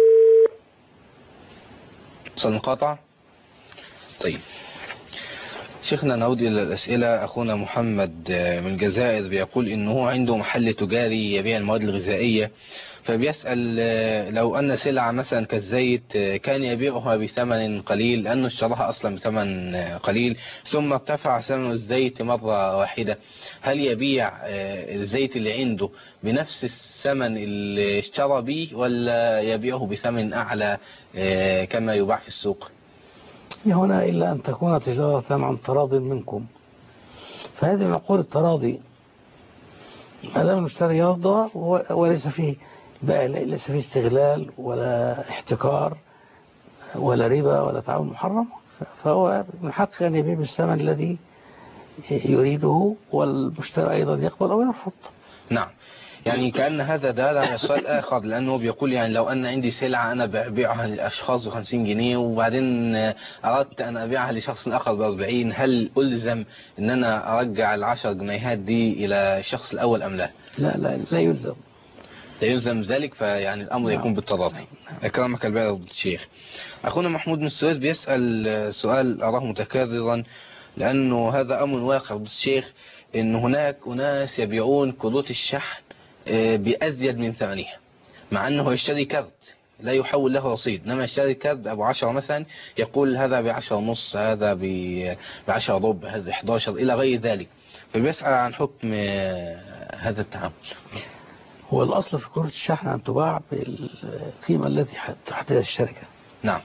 اتصال مقاطع. طيب شيخنا نعود إلى الأسئلة. أخونا محمد من الجزائر بيقول إنه عنده محل تجاري يبيع المواد الغذائية، فبيسأل لو أن سلعة مثلا كالزيت كان يبيعها بثمن قليل لأنه اشتراها أصلا بثمن قليل، ثم ارتفع ثمن الزيت مرة واحدة، هل يبيع الزيت اللي عنده بنفس الثمن اللي اشترى به ولا يبيعه بثمن أعلى كما يباع في السوق؟ هنا إلا أن تكون تجارة عن تراض منكم، فهذه من عقود التراضي، ما دام المشتري يرضى وليس فيه بقى ليس فيه استغلال ولا احتكار ولا ربا ولا تعاون محرم، فهو من حقه أن يبيع بالثمن الذي يريده، والمشتري أيضا يقبل أو يرفض. نعم، يعني كأن هذا دال على سؤال آخر، لأنه بيقول يعني لو أن عندي سلعة أنا ببيعها للأشخاص بخمسين جنيه وبعدين أردت أن أبيعها لشخص آخر بأربعين، هل ألزم أن أنا أرجع العشر جنيهات دي إلى الشخص الأول أم لا؟ لا لا لا يلزم، لا يلزم ذلك، فيعني الأمر يكون بالتراضي. أكرمك البارد الشيخ. أخونا محمود من السويد بيسأل سؤال أراه متكررا، لأنه هذا أمر واقع الشيخ، إن هناك أناس يبيعون كروت الشحن بأزيد من ثمنها، مع أنه يشتري كارت لا يحول له رصيد، إنما يشتري كارت أبو عشرة مثلا يقول هذا بعشرة ونص، هذا بعشرة ربع، هذا إحداشر إلى غير ذلك، فبيسأل عن حكم هذا التعامل. هو الأصل في كروت الشحن أن تباع بالقيمة التي تحددها الشركة. نعم.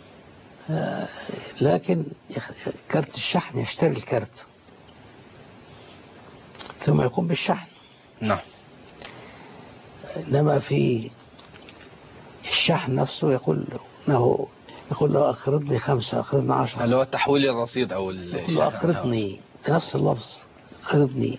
لكن كارت الشحن يشتري الكارت ثم يقوم بالشحن. نعم. إنما في الشحن نفسه يقول له يقول له أخرجني خمسة، أخرجني عشرة، اللي هو تحويل الرصيد أو الشحن، أخرجني بنفس اللفظ، أخرجني.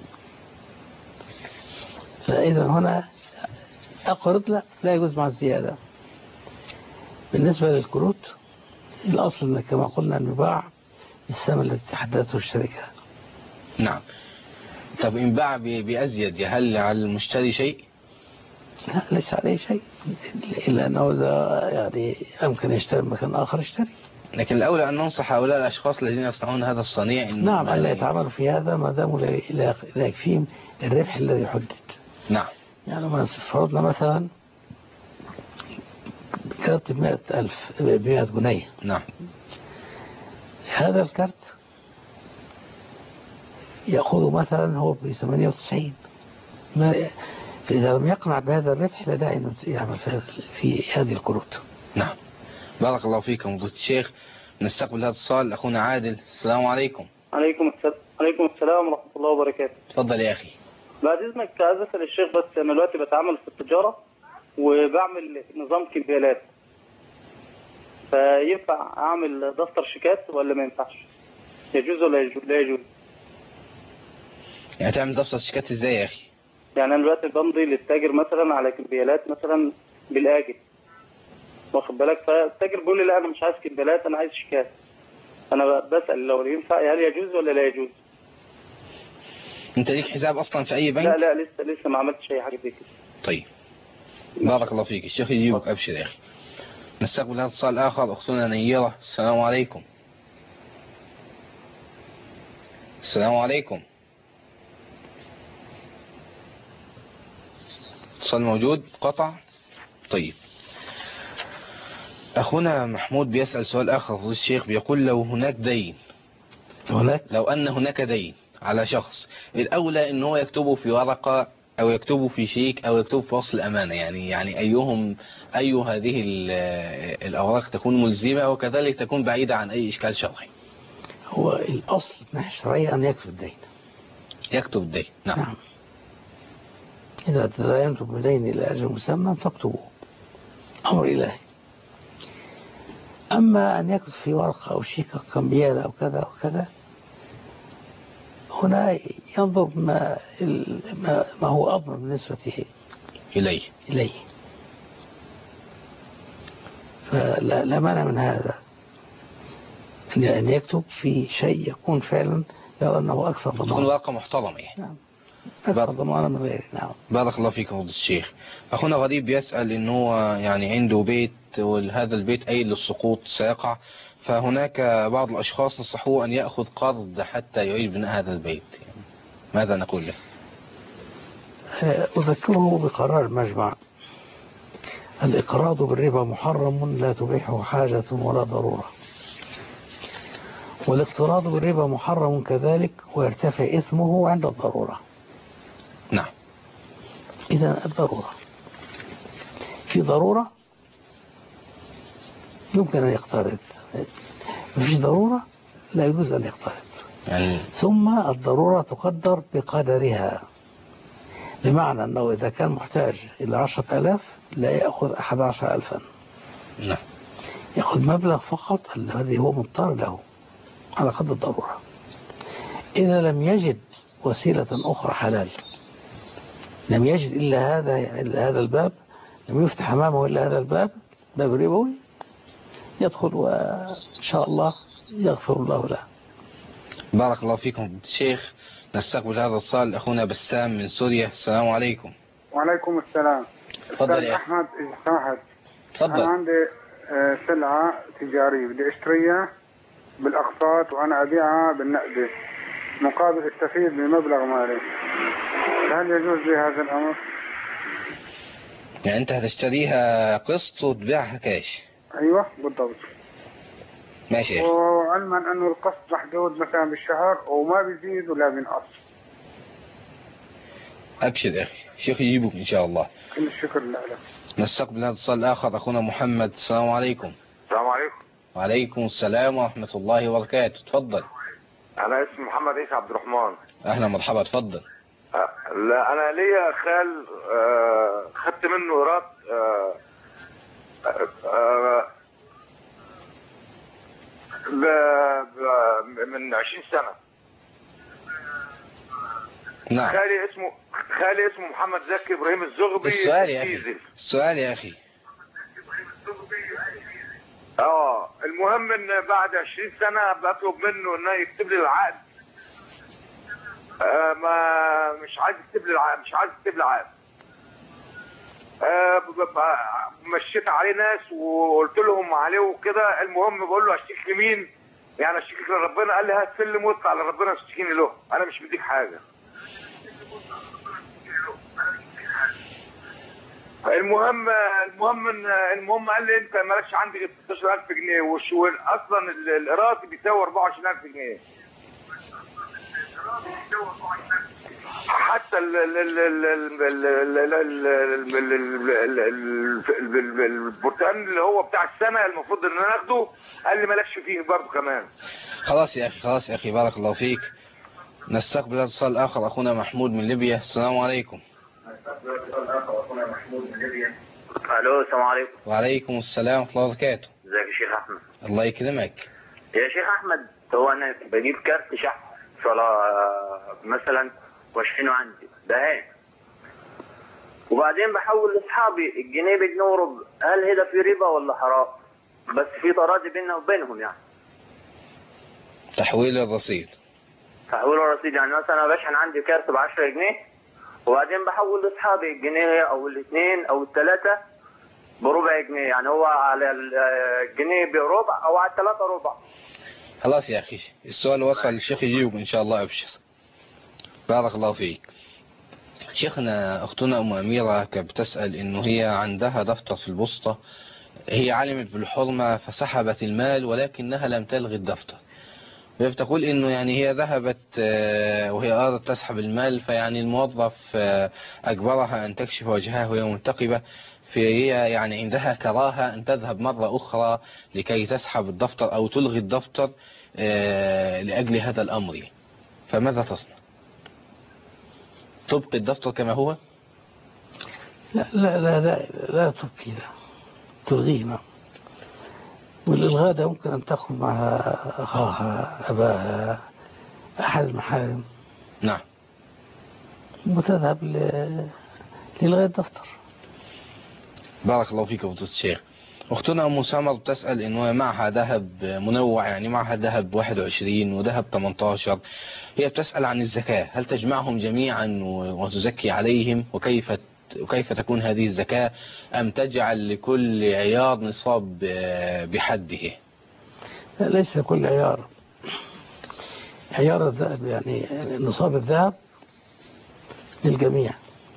فإذا هنا أقرض لا لا يجوز مع الزيادة. بالنسبة للكروت الأصل كما قلنا أن يباع الثمن الذي تحددته الشركة. نعم. طب إن باع بأزيد هل على المشتري شيء؟ لا ليس عليه شيء، إلا أنه إذا يعني أمكن يشتري مكان آخر يشتري. لكن الأولى أن ننصح هؤلاء الأشخاص الذين يصنعون هذا الصنيع إن نعم ألا يتعاملوا في هذا ما داموا لا يكفيهم الربح الذي حدد. نعم. يعني ما فرضنا مثلا كارت بمئة ألف بمئة جنيه. نعم. هذا الكارت يأخذ مثلا هو ب ثمانية وتسعين، ما فإذا لم يقنع بهذا الربح لا داعي أن يعمل في هذه الكروت. نعم. بارك الله فيكم فضيلة الشيخ. نستقبل هذا السؤال. أخونا عادل، السلام عليكم. عليكم السلام. عليكم السلام ورحمة الله وبركاته. تفضل يا أخي. بعد إذنك عايز أسأل الشيخ، بس أنا دلوقتي بتعامل في التجارة وبعمل نظام كمبيالات، فينفع أعمل دفتر شيكات ولا ما ينفعش؟ يجوز ولا يجوز؟ لا يجوز. يعني تعمل دفتر شيكات إزاي يا أخي؟ يعني أنا دلوقتي بمضي للتاجر مثلا على كمبيالات مثلا بالآجل، واخد بالك، فالتاجر بيقول لي لا أنا مش عايز كمبيالات أنا عايز شيكات، أنا بسأل لو ينفع هل يجوز ولا لا يجوز؟ أنت ليك حساب أصلا في أي بنك؟ لا لا لسه لسه ما عملتش أي حاجة زي كده. طيب بارك الله فيك، الشيخ يجيبك، أبشر يا أخي. نستقبل هذا السؤال الآخر. أختنا نيرة، السلام عليكم. السلام عليكم. اتصال موجود قطع. طيب أخونا محمود بيسأل سؤال آخر فضيلة الشيخ، بيقول لو هناك دين، هناك لو أن هناك دين على شخص، الأولى إن هو يكتبه في ورقة أو يكتبه في شيك أو يكتبه في وصل أمانة، يعني يعني أيهم أي هذه الأوراق تكون ملزمة وكذلك تكون بعيدة عن أي إشكال شرعي؟ هو الأصل من الشرعية أن يكتب الدين. يكتب الدين. نعم, نعم. إذا تداينتم بدين إلى أجل مسمى فاكتبوه، أمر إلهي. أما أن يكتب في ورقة أو شيك كمبيالة أو كذا أو كذا، هنا ينظر ما, ما هو أمر بالنسبة إليه إليه فلا لا مانع من هذا أن يكتب في شيء يكون فعلا يرى أنه أكثر ضمان، تكون ورقة محترمة يعني. نعم. أدفع ضمانة من غيري. نعم. بارك الله فيك فضيلة الشيخ. أخونا غريب يسأل إن هو يعني عنده بيت وهذا البيت أي للسقوط سيقع، فهناك بعض الأشخاص نصحوه أن يأخذ قرض حتى يعيد بناء هذا البيت، يعني ماذا نقول له؟ أذكره بقرار المجمع: الإقراض بالربا محرم لا تبيحه حاجة ولا ضرورة، والاقتراض بالربا محرم كذلك ويرتفع إثمه عند الضرورة. نعم. إذا الضرورة، في ضرورة يمكن أن يقترض، مفيش ضرورة لا يجوز أن يقترض. يعني ثم الضرورة تقدر بقدرها، بمعنى أنه إذا كان محتاج إلى عشرة آلاف لا يأخذ أحد عشر ألفا. نعم. يأخذ مبلغ فقط الذي هو مضطر له على قدر الضرورة. إذا لم يجد وسيلة أخرى حلال، لم يجد إلا هذا إلا هذا الباب، لم يفتح أمامه إلا هذا الباب، باب ربوي، يدخل وإن شاء الله يغفر الله له. بارك الله فيكم الشيخ. نستقبل هذا الصال أخونا بسام من سوريا. السلام عليكم. وعليكم السلام. تفضل يا أحمد إذا سمحت. تفضل. أنا عندي سلعة تجارية بدي أشتريها بالأقساط وأنا أبيعها بالنقد مقابل استفيد بمبلغ مالي، هل يجوز لي هذا الأمر؟ يعني أنت هتشتريها قسط وتبيعها كاش؟ أيوة بالضبط. ماشي. وعلما أنه القسط محدود مثلا بالشهر وما بيزيد ولا بينقص. أبشر يا أخي، شيخ يجيبك إن شاء الله. كل الشكر لك. نستقبل هذا الصال الآخر أخونا محمد. السلام عليكم. السلام عليكم. وعليكم السلام ورحمة الله وبركاته. تفضل. أنا اسمي محمد عيسى عبد الرحمن. أهلا مرحبا. تفضل. أه لا أنا ليا خال أه خدت منه إيراد أه أه من عشرين سنة. نعم. خالي اسمه خالي اسمه محمد زكي إبراهيم الزغبي. السؤال يا أخي السؤال يا أخي اه المهم ان بعد عشرين سنة بطلب منه انه يكتب لي العقد. آه ما مش عايز يكتب لي العقد مش عايز يكتب لي العقد. آه مشيت عليه ناس وقلت لهم عليه وكده. المهم بقول له اشتكي لمين؟ يعني اشتكي لربنا. قال لي هات سلم واطلع لربنا اشتكيني له، انا مش مديك حاجة. المهم المهم ان المهم قال لي انت مالكش عندي غير ستاشر ألف جنيه، واصلا الايراد بيساوي أربعة وعشرين ألف جنيه. حتى البرتقال اللي هو بتاع السنه المفروض ان انا اخده قال لي مالكش فيه برضه كمان. خلاص يا اخي خلاص يا اخي بارك الله فيك. نستقبل اتصال اخر اخونا محمود من ليبيا. السلام عليكم. الو السلام عليكم. وعليكم السلام ورحمه الله وبركاته. ازيك يا شيخ احمد؟ الله يكرمك يا شيخ احمد. هو انا بجيب كارت شحن صلاه مثلا واشحنه عندي دهان، وبعدين بحول لاصحابي الجنيه بجنيه وربع، هل هذا في ربا ولا حرام؟ بس في تراضي بيننا وبينهم يعني. تحويل الرصيد. تحويل الرصيد يعني مثلا انا بشحن عندي كارت ب عشرة جنيه وبعدين بحول لاصحابي الجنيه او الاثنين او الثلاثه بربع جنيه، يعني هو على الجنيه بربع او على الثلاثه ربع. خلاص يا اخي السؤال وصل الشيخ يجيب ان شاء الله. ابشر بارك الله فيك. شيخنا اختنا ام اميره كانت بتسال انه هي عندها دفتر في البوسطه، هي علمت بالحرمه فسحبت المال ولكنها لم تلغي الدفتر. بتقول انه يعني هي ذهبت وهي ارادت تسحب المال، فيعني الموظف اجبرها ان تكشف وجهها وهي منتقبه، فهي يعني عندها كراهه ان تذهب مره اخرى لكي تسحب الدفتر او تلغي الدفتر لاجل هذا الامر، فماذا تصنع؟ تبقي الدفتر كما هو؟ لا لا لا لا, لا تبقي، لا تلغيه. نعم. والإلغاء ده ممكن أن تأخذ معها أخاها أباها أحد المحارم. نعم. وتذهب لإلغاء الدفتر. بارك الله فيك فضيلة الشيخ. أختنا أم سمر بتسأل إنه معها ذهب منوع، يعني معها ذهب واحد وعشرين وذهب ثمانية عشر. هي بتسأل عن الزكاة، هل تجمعهم جميعا وتزكي عليهم، وكيف وكيف تكون هذه الزكاة، أم تجعل لكل عيار نصاب بحده؟ ليس كل عيار، عيار الذهب يعني نصاب الذهب للجميع.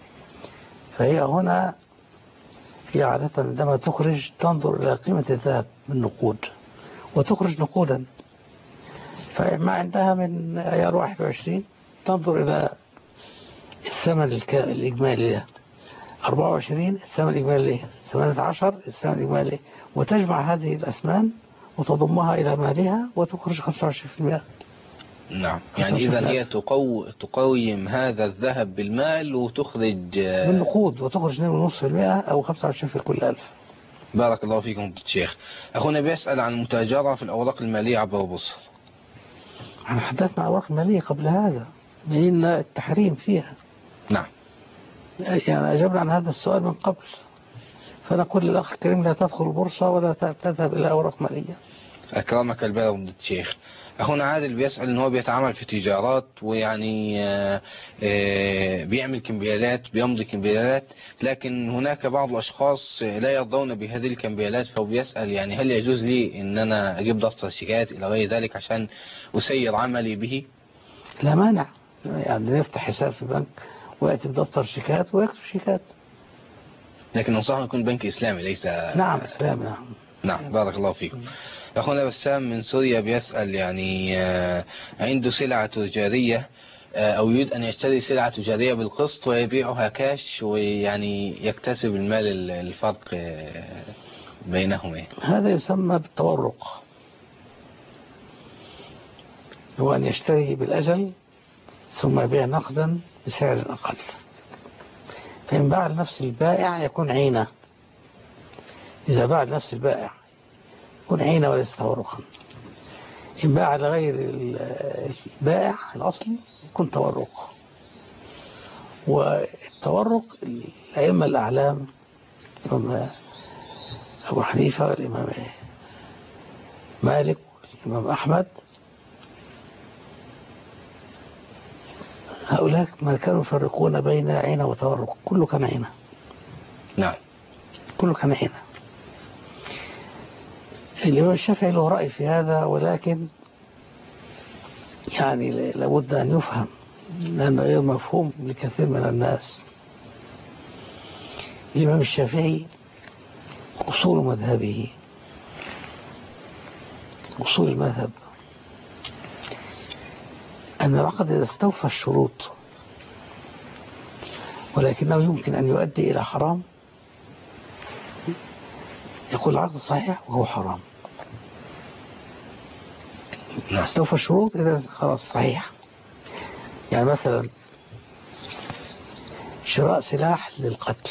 فهي هنا هي عادة عندما تخرج تنظر إلى قيمة الذهب من نقود وتخرج نقودا، فما عندها من عيار واحد وعشرين تنظر إلى الثمن الإجمالي له، أربعة وعشرين الثمن الإجمالي له، ثمانية عشر الثمن الإجمالي له، وتجمع هذه الأثمان وتضمها إلى مالها وتخرج خمسة وعشرين بالمئة. نعم، يعني إذا هي تقو... تقويم هذا الذهب بالمال وتخرج بالنقود وتخرج اثنين فاصلة خمسة بالمئة أو خمسة وعشرين في كل ألف. بارك الله فيكم الشيخ. أخونا بيسأل عن المتاجرة في الأوراق المالية عبر البورصة. احنا حدثنا عن الأوراق المالية قبل هذا، بين التحريم فيها. نعم، يعني أجبنا عن هذا السؤال من قبل، فنقول للأخ الكريم لا تدخل البورصة ولا تذهب إلى أوراق مالية. أكرمك البارك الشيخ. أخونا عادل بيسأل إن هو بيتعامل في تجارات، ويعني آآ آآ بيعمل كمبيالات، بيمضي كمبيالات، لكن هناك بعض الأشخاص لا يرضون بهذه الكمبيالات، فهو بيسأل يعني هل يجوز لي إن أنا أجيب دفتر شيكات إلى غير ذلك عشان أسير عملي به؟ لا مانع، يعني نفتح حساب في بنك ويأتي بدفتر شيكات ويكتب شيكات، لكن ننصحه يكون بنك إسلامي ليس. نعم إسلامي. نعم نعم، بارك الله فيكم. أخونا بسام من سوريا بيسأل يعني عنده سلعة تجارية أو يريد أن يشتري سلعة تجارية بالقسط ويبيعها كاش، ويعني يكتسب المال الفرق بينهما. هذا يسمى بالتورق، هو أن يشتري بالأجل ثم يبيع نقدا بسعر أقل، فإن باع لنفس البائع يكون عينة، إذا باع لنفس البائع يكون عينة وليس تورقا، إن باع لغير البائع الأصلي يكون تورق. والتورق الأئمة الأعلام الإمام أبو حنيفة والإمام مالك والإمام أحمد، هؤلاء ما كانوا يفرقون بين عينة وتورق، كله كان عينة. نعم، كله كان عينة. الإمام الشافعي له رأي في هذا، ولكن يعني لابد أن يفهم لأنه غير مفهوم لكثير من الناس. الإمام الشافعي أصول مذهبه، أصول المذهب أن العقد إذا استوفى الشروط ولكنه يمكن أن يؤدي إلى حرام، يقول العقد صحيح وهو حرام. استوفى الشروط إذا خلاص صحيح. يعني مثلا شراء سلاح للقتل،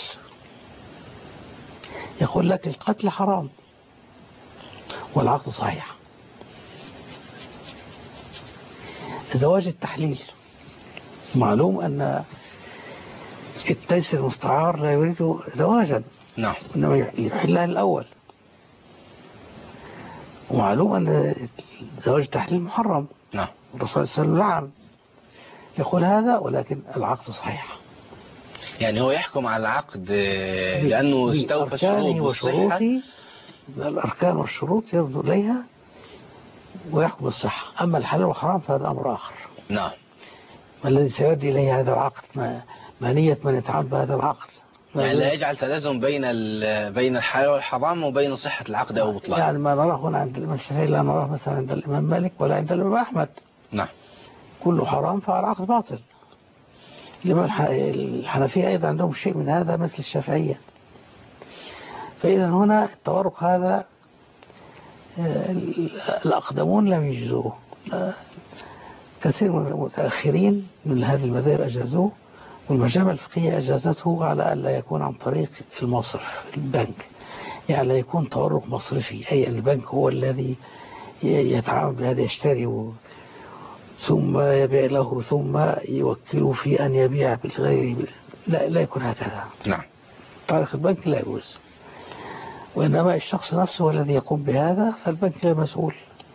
يقول لك القتل حرام والعقد صحيح. زواج التحليل، معلوم أن التيسير المستعار لا يريد زواجا، نعم، إنما يحلها الأول، ومعلوم أن زواج التحليل محرم، نعم، الرسول صلى الله عليه وسلم لعن. يقول هذا ولكن العقد صحيح. يعني هو يحكم على العقد لأنه استوفى الشروط والصحة، الأركان والشروط يرد إليها ويحكم بالصحة. أما الحلال والحرام فهذا أمر آخر. نعم، ما الذي سيؤدي إليه هذا العقد؟ ما, ما نية من يتعامل بهذا العقد؟ يعني لا يجعل تلازم بين بين الحلال والحرام وبين صحة العقد أو بطلانه. يعني ما نراه هنا عند الإمام الشافعي لا نراه مثلا عند الإمام مالك ولا عند الإمام أحمد. نعم، كله حرام فالعقد باطل. الإمام الحنفية أيضا عندهم شيء من هذا مثل الشافعية. فإذا هنا التورق هذا الأقدمون لم يجزوه، كثير من المتأخرين من هذه المذاهب أجازوه، والمجامع الفقهية أجازته على أن لا يكون عن طريق المصرف البنك، يعني لا يكون تورق مصرفي، أي أن البنك هو الذي يتعامل بهذا، يشتري ثم يبيع له ثم يوكله في أن يبيع بالغير، لا, لا يكون هكذا. نعم، طريق البنك لا يجوز. وإنما الشخص نفسه هو الذي يقوم بهذا، فالبنك غير مسؤول.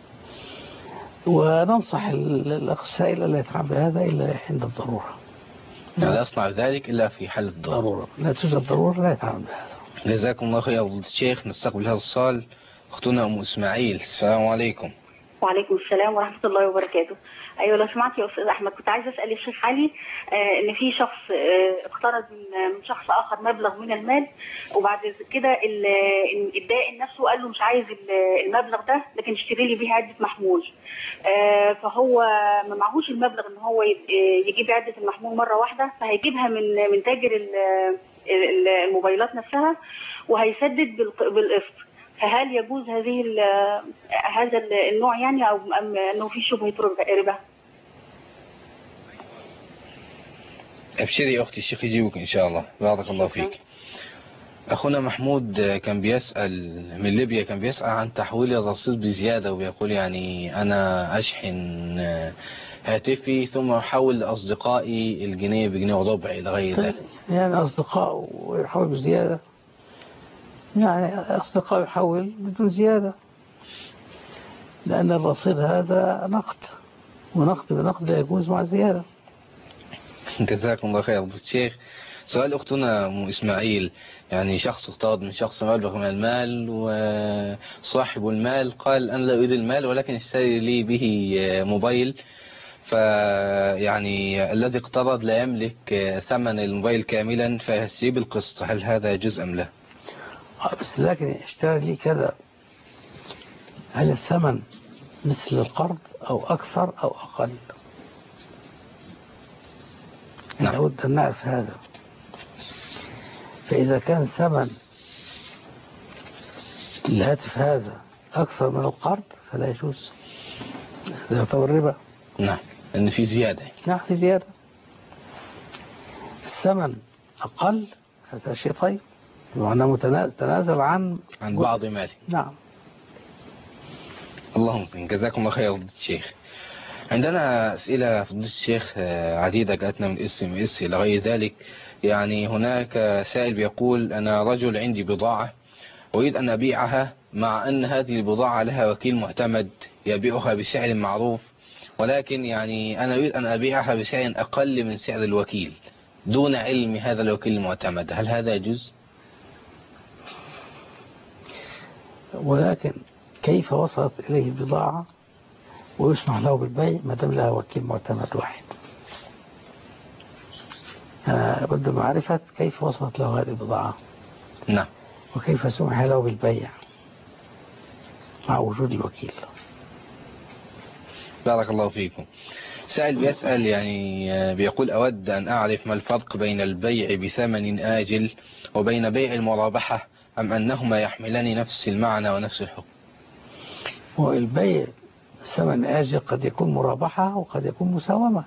وننصح السائل ألا يفعل بهذا إلا عند الضرورة. لا يصنع ذلك إلا في حالة الضرورة. لا توجد ضرورة لا يتعامل بهذا. جزاكم الله خير يا فضيلة الشيخ. نستقبل هذا السؤال أختنا أم إسماعيل. السلام عليكم. وعليكم السلام ورحمة الله وبركاته. أيوة لو سمعت يا أستاذ أحمد، كنت عايزة أسأل الشيخ علي آه إن في شخص آه اقترض من شخص آخر مبلغ من المال، وبعد كده الدائن نفسه قال له مش عايز المبلغ ده لكن اشتري لي بيه عدة محمول. آه فهو ما معهوش المبلغ إن هو يجيب عدة المحمول مرة واحدة، فهيجيبها من من تاجر الموبايلات نفسها وهيسدد بالقسط. فهل يجوز هذه هذا النوع يعني، أو أنه في شبهة ربا؟ أبشري يا أختي، الشيخ يجيبك إن شاء الله. بارك الله فيك. أخونا محمود كان بيسأل من ليبيا، كان بيسأل عن تحويل الرصيد بزيادة، وبيقول يعني أنا أشحن هاتفي ثم أحول لأصدقائي الجنيه بجنيه وربع إلى غير ذلك. يعني أصدقاء ويحول بزيادة، يعني أصدقاء يحول بدون زيادة، لأن الرصيد هذا نقد، ونقد بنقد لا يجوز مع زيادة. جزاكم الله خير فضيلة الشيخ. سؤال أختنا أم إسماعيل، يعني شخص اقترض من شخص مبلغ من المال، وصاحب المال قال أنا لا أريد المال ولكن اشتري لي به موبايل، فيعني الذي اقترض لا يملك ثمن الموبايل كاملا فيسيب القسط، هل هذا يجوز أم لا؟ بس لكن اشتري لي كذا، هل الثمن مثل القرض أو أكثر أو أقل؟ نعم. لابد أن نعرف هذا. فإذا كان ثمن الهاتف هذا أكثر من القرض فلا يجوز، هذا يعتبر ربا. نعم، أن في زيادة. نعم في زيادة. الثمن أقل هذا شيء طيب، وأنا متنازل عن عن بعض مالي. نعم. اللهم صل. جزاكم الله خير فضيلة الشيخ. عندنا أسئلة فضيلة الشيخ عديدة جاءتنا من اس ام اس إلى غير ذلك. يعني هناك سائل بيقول أنا رجل عندي بضاعة أريد أن أبيعها، مع أن هذه البضاعة لها وكيل معتمد يبيعها بسعر معروف، ولكن يعني أنا أريد أن أبيعها بسعر أقل من سعر الوكيل دون علم هذا الوكيل المعتمد، هل هذا يجوز؟ ولكن كيف وصلت إليه البضاعة ويسمح له بالبيع ما دام لها وكيل معتمد واحد؟ أنا بد معرفة كيف وصلت له هذه البضاعة. نعم. وكيف سمح له بالبيع مع وجود الوكيل. بارك الله فيكم. سائل بيسأل يعني بيقول أود أن أعرف ما الفرق بين البيع بثمن آجل وبين بيع المرابحة، أم أنهما يحملان نفس المعنى ونفس الحكم؟ والبيع ثمن آجل قد يكون مرابحة وقد يكون مساومة،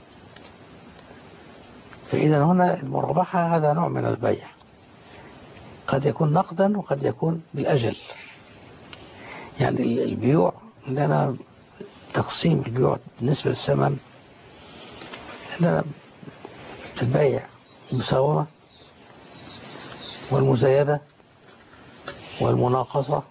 فإذا هنا المرابحة هذا نوع من البيع، قد يكون نقدا وقد يكون بالأجل. يعني البيوع عندنا تقسيم البيوع بالنسبة للثمن، عندنا البيع المساومة والمزايدة والمناقصة،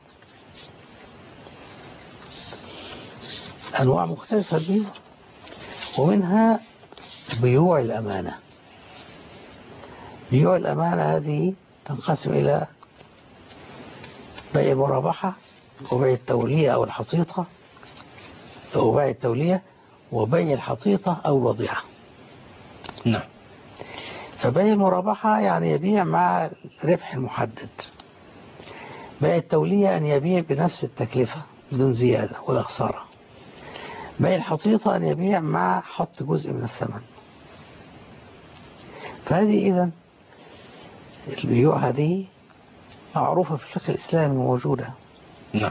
أنواع مختلفة البيوع، ومنها بيوع الأمانة. بيوع الأمانة هذه تنقسم إلى بيع المرابحة وبيع التولية أو الحطيطة، أو بيع التولية وبيع الحطيطة أو الوضيعة. نعم. فبيع المرابحة يعني يبيع مع ربح محدد. بيع التولية أن يبيع بنفس التكلفة بدون زيادة ولا خسارة. بيع الحطيطة أن يبيع مع حط جزء من الثمن. فهذه إذن البيوع هذه معروفة في الفقه الإسلامي موجودة. نعم.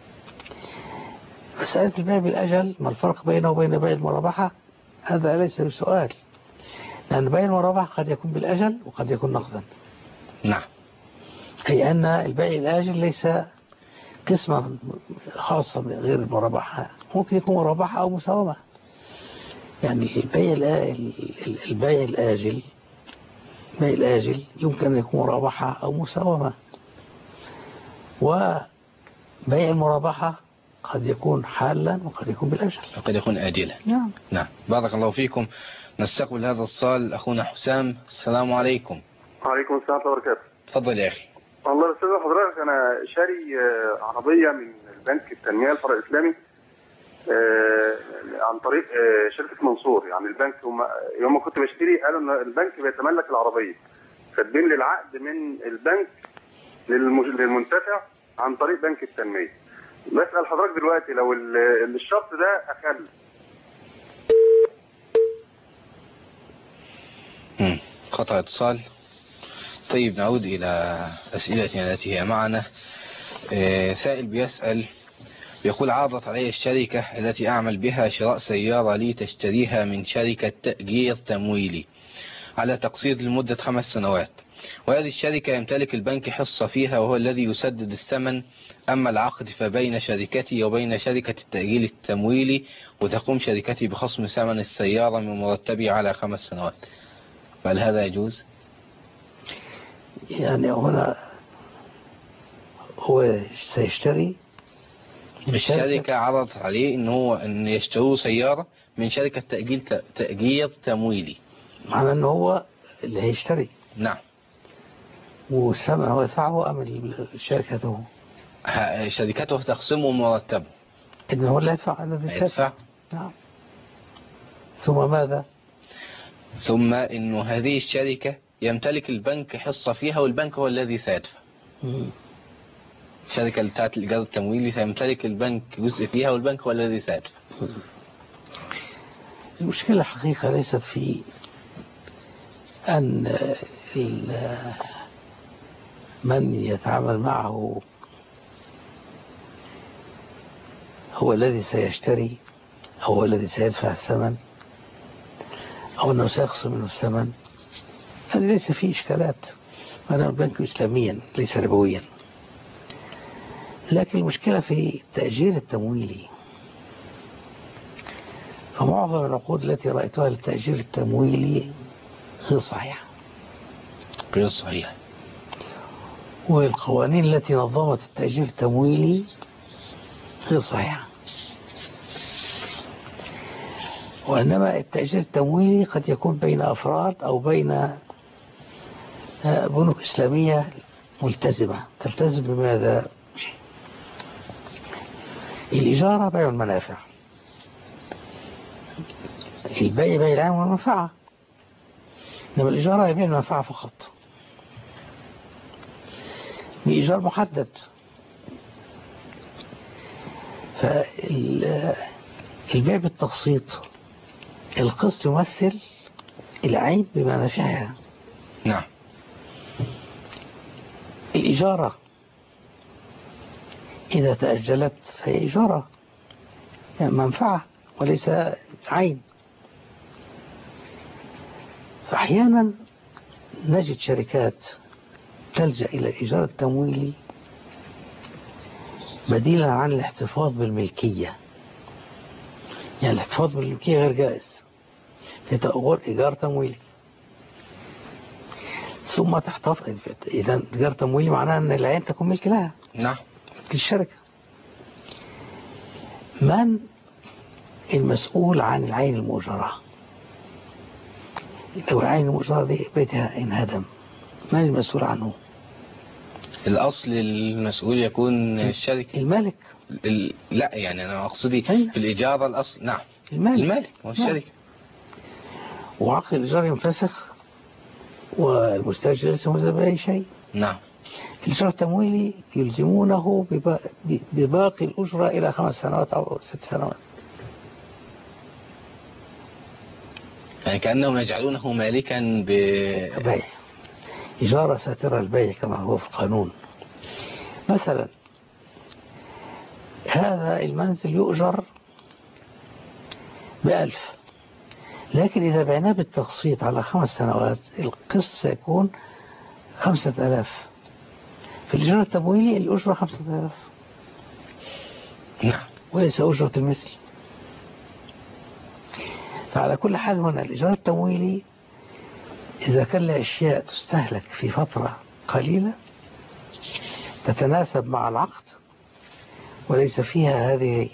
مسألة البيع بالأجل ما الفرق بينه وبين بيع المرابحة؟ هذا ليس بسؤال، لأن بيع المرابحة قد يكون بالأجل وقد يكون نقدا. نعم. أي أن البيع الآجل ليس قسمة خاصة غير المرابحة، ممكن يكون مرابحة أو مساومة. يعني البيع البيع الآجل البيع الآجل يمكن أن يكون مرابحة أو مساومة. وبيع المرابحة قد يكون حالا وقد يكون بالأجل وقد يكون آجلا. نعم. نعم. بارك الله فيكم. نستقبل هذا الصال أخونا حسام. السلام عليكم. وعليكم السلام ورحمة الله وبركاته. تفضل يا أخي. الله يستر حضرتك، أنا شاري عربية من البنك التنمية الفرع الإسلامي عن طريق شركة منصور. يعني البنك يوم ما كنت بشتري قالوا إن البنك بيتملك العربية، كاتبين لي العقد من البنك للمنتفع عن طريق بنك التنمية. بسأل حضرتك دلوقتي لو الشرط ده أخل. قطع اتصال. طيب نعود إلى أسئلتنا التي هي معنا. سائل بيسأل يقول عرضت علي الشركة التي أعمل بها شراء سيارة لي تشتريها من شركة تأجير تمويلي على تقسيط لمدة خمس سنوات، وهذه الشركة يمتلك البنك حصة فيها وهو الذي يسدد الثمن، أما العقد فبين شركتي وبين شركة التأجير التمويلي، وتقوم شركتي بخصم ثمن السيارة من مرتبي على خمس سنوات، فهل هذا يجوز؟ يعني هنا هو سيشتري الشركة عرضت عليه إن هو أن يشتروا سيارة من شركة تأجير تأجير تمويلي، معنى أنه هو اللي هيشتري. نعم. والثمن هو يدفعه أم شركته؟ شركته تخصمه مرتبه. إذن هو اللي يدفع الذي يدفع. نعم. ثم ماذا؟ ثم إنه هذه الشركة يمتلك البنك حصة فيها والبنك هو الذي سيدفع. مم. الشركة بتاعت الإيجار التمويلي سيمتلك البنك جزء فيها والبنك هو الذي سيدفع. المشكلة حقيقة ليست في أن من يتعامل معه هو الذي سيشتري أو هو الذي سيدفع الثمن أو أنه سيخصم منه الثمن. هذا ليس فيه إشكالات، أنا البنك إسلاميا ليس ربويا. لكن المشكلة في التأجير التمويلي، فمعظم العقود التي رأيتها للتأجير التمويلي غير صحيحة غير صحيحة والقوانين التي نظمت التأجير التمويلي غير صحيحة. وإنما التأجير التمويلي قد يكون بين أفراد أو بين بنوك إسلامية ملتزمة. تلتزم بماذا؟ الإجارة بيع المنافع، البيع بيع العين والمنفعة، إنما الإجارة يبيع المنفعة فقط بإيجار محدد. فالبيع بالتقسيط القسط يمثل العين بمنافعها. نعم. الإجارة إذا تأجلت فهي إجارة، يعني منفعة وليس عين. فأحيانا نجد شركات تلجأ إلى الإيجار التمويلي بديلا عن الاحتفاظ بالملكية. يعني الاحتفاظ بالملكية غير جائز، فتأخذ إيجار تمويلي ثم تحتفظ. إذا إيجار تمويلي معناه أن العين تكون ملك لها. نعم. الشركة. من المسؤول عن العين المؤجرة؟ لو العين المؤجرة دي بيتها انهدم، من المسؤول عنه؟ الأصل المسؤول يكون الشركة المالك. ال... لا يعني أنا أقصدي في الإجارة الأصل. نعم. المالك, المالك والشركة. وعقد الإيجار ينفسخ والمستأجر ليس ملزم بأي شيء. نعم. الإيجار التمويلي يلزمونه بباقي الأجرة إلى خمس سنوات أو ست سنوات. يعني كأنهم يجعلونه مالكا ببيع، إجارة ساترة البيع كما هو في القانون. مثلا هذا المنزل يؤجر بألف، لكن إذا بعناه بالتقسيط على خمس سنوات القسط سيكون خمسة آلاف. في الإجارة التمويلي الأجرة خمسة آلاف. نعم. وليس أجرة المثل. فعلى كل حال هنا الإيجار التمويلي إذا كان لأشياء تستهلك في فترة قليلة تتناسب مع العقد وليس فيها هذه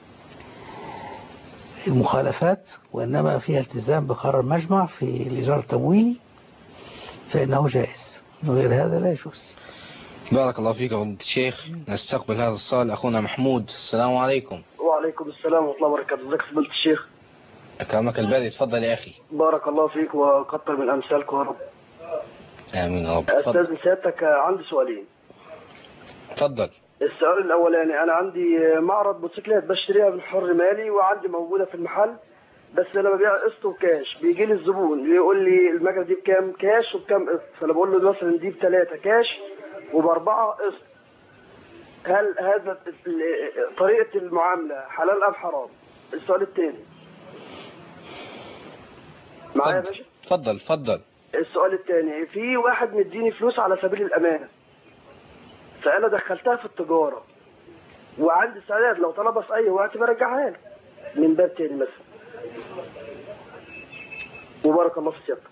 المخالفات، وإنما فيها التزام بقرار مجمع في الإيجار التمويلي، فإنه جائز، وغير هذا لا يجوز. بارك الله فيك يا الشيخ. نستقبل هذا السؤال أخونا محمود. السلام عليكم. وعليكم السلام ورحمة الله وبركاته. ازيك يا فضيلة الشيخ؟ أكرمك الباري. تفضل يا أخي. بارك الله فيك وكتر من أمثالكم يا رب. آمين يا رب. أستاذ سيادتك عندي سؤالين. تفضل. السؤال الأولاني، أنا عندي معرض موتوسيكلات بشتريها من حر مالي وعندي موجودة في المحل، بس لما ببيع قسط وكاش بيجي لي الزبون يقول لي المكنة دي بكام كاش وبكام قسط، فأنا بقول له مثلا دي بثلاثة كاش وبأربعة قسط. هل هذا طريقة المعاملة حلال أم حرام؟ السؤال الثاني معايا يا باشا؟ تفضل تفضل. السؤال الثاني، في واحد مديني فلوس على سبيل الأمانة، فأنا دخلتها في التجارة وعندي استعداد لو طلبها في أي وقت برجعها له من باب تاني مثلا. وبارك الله في سيادتك.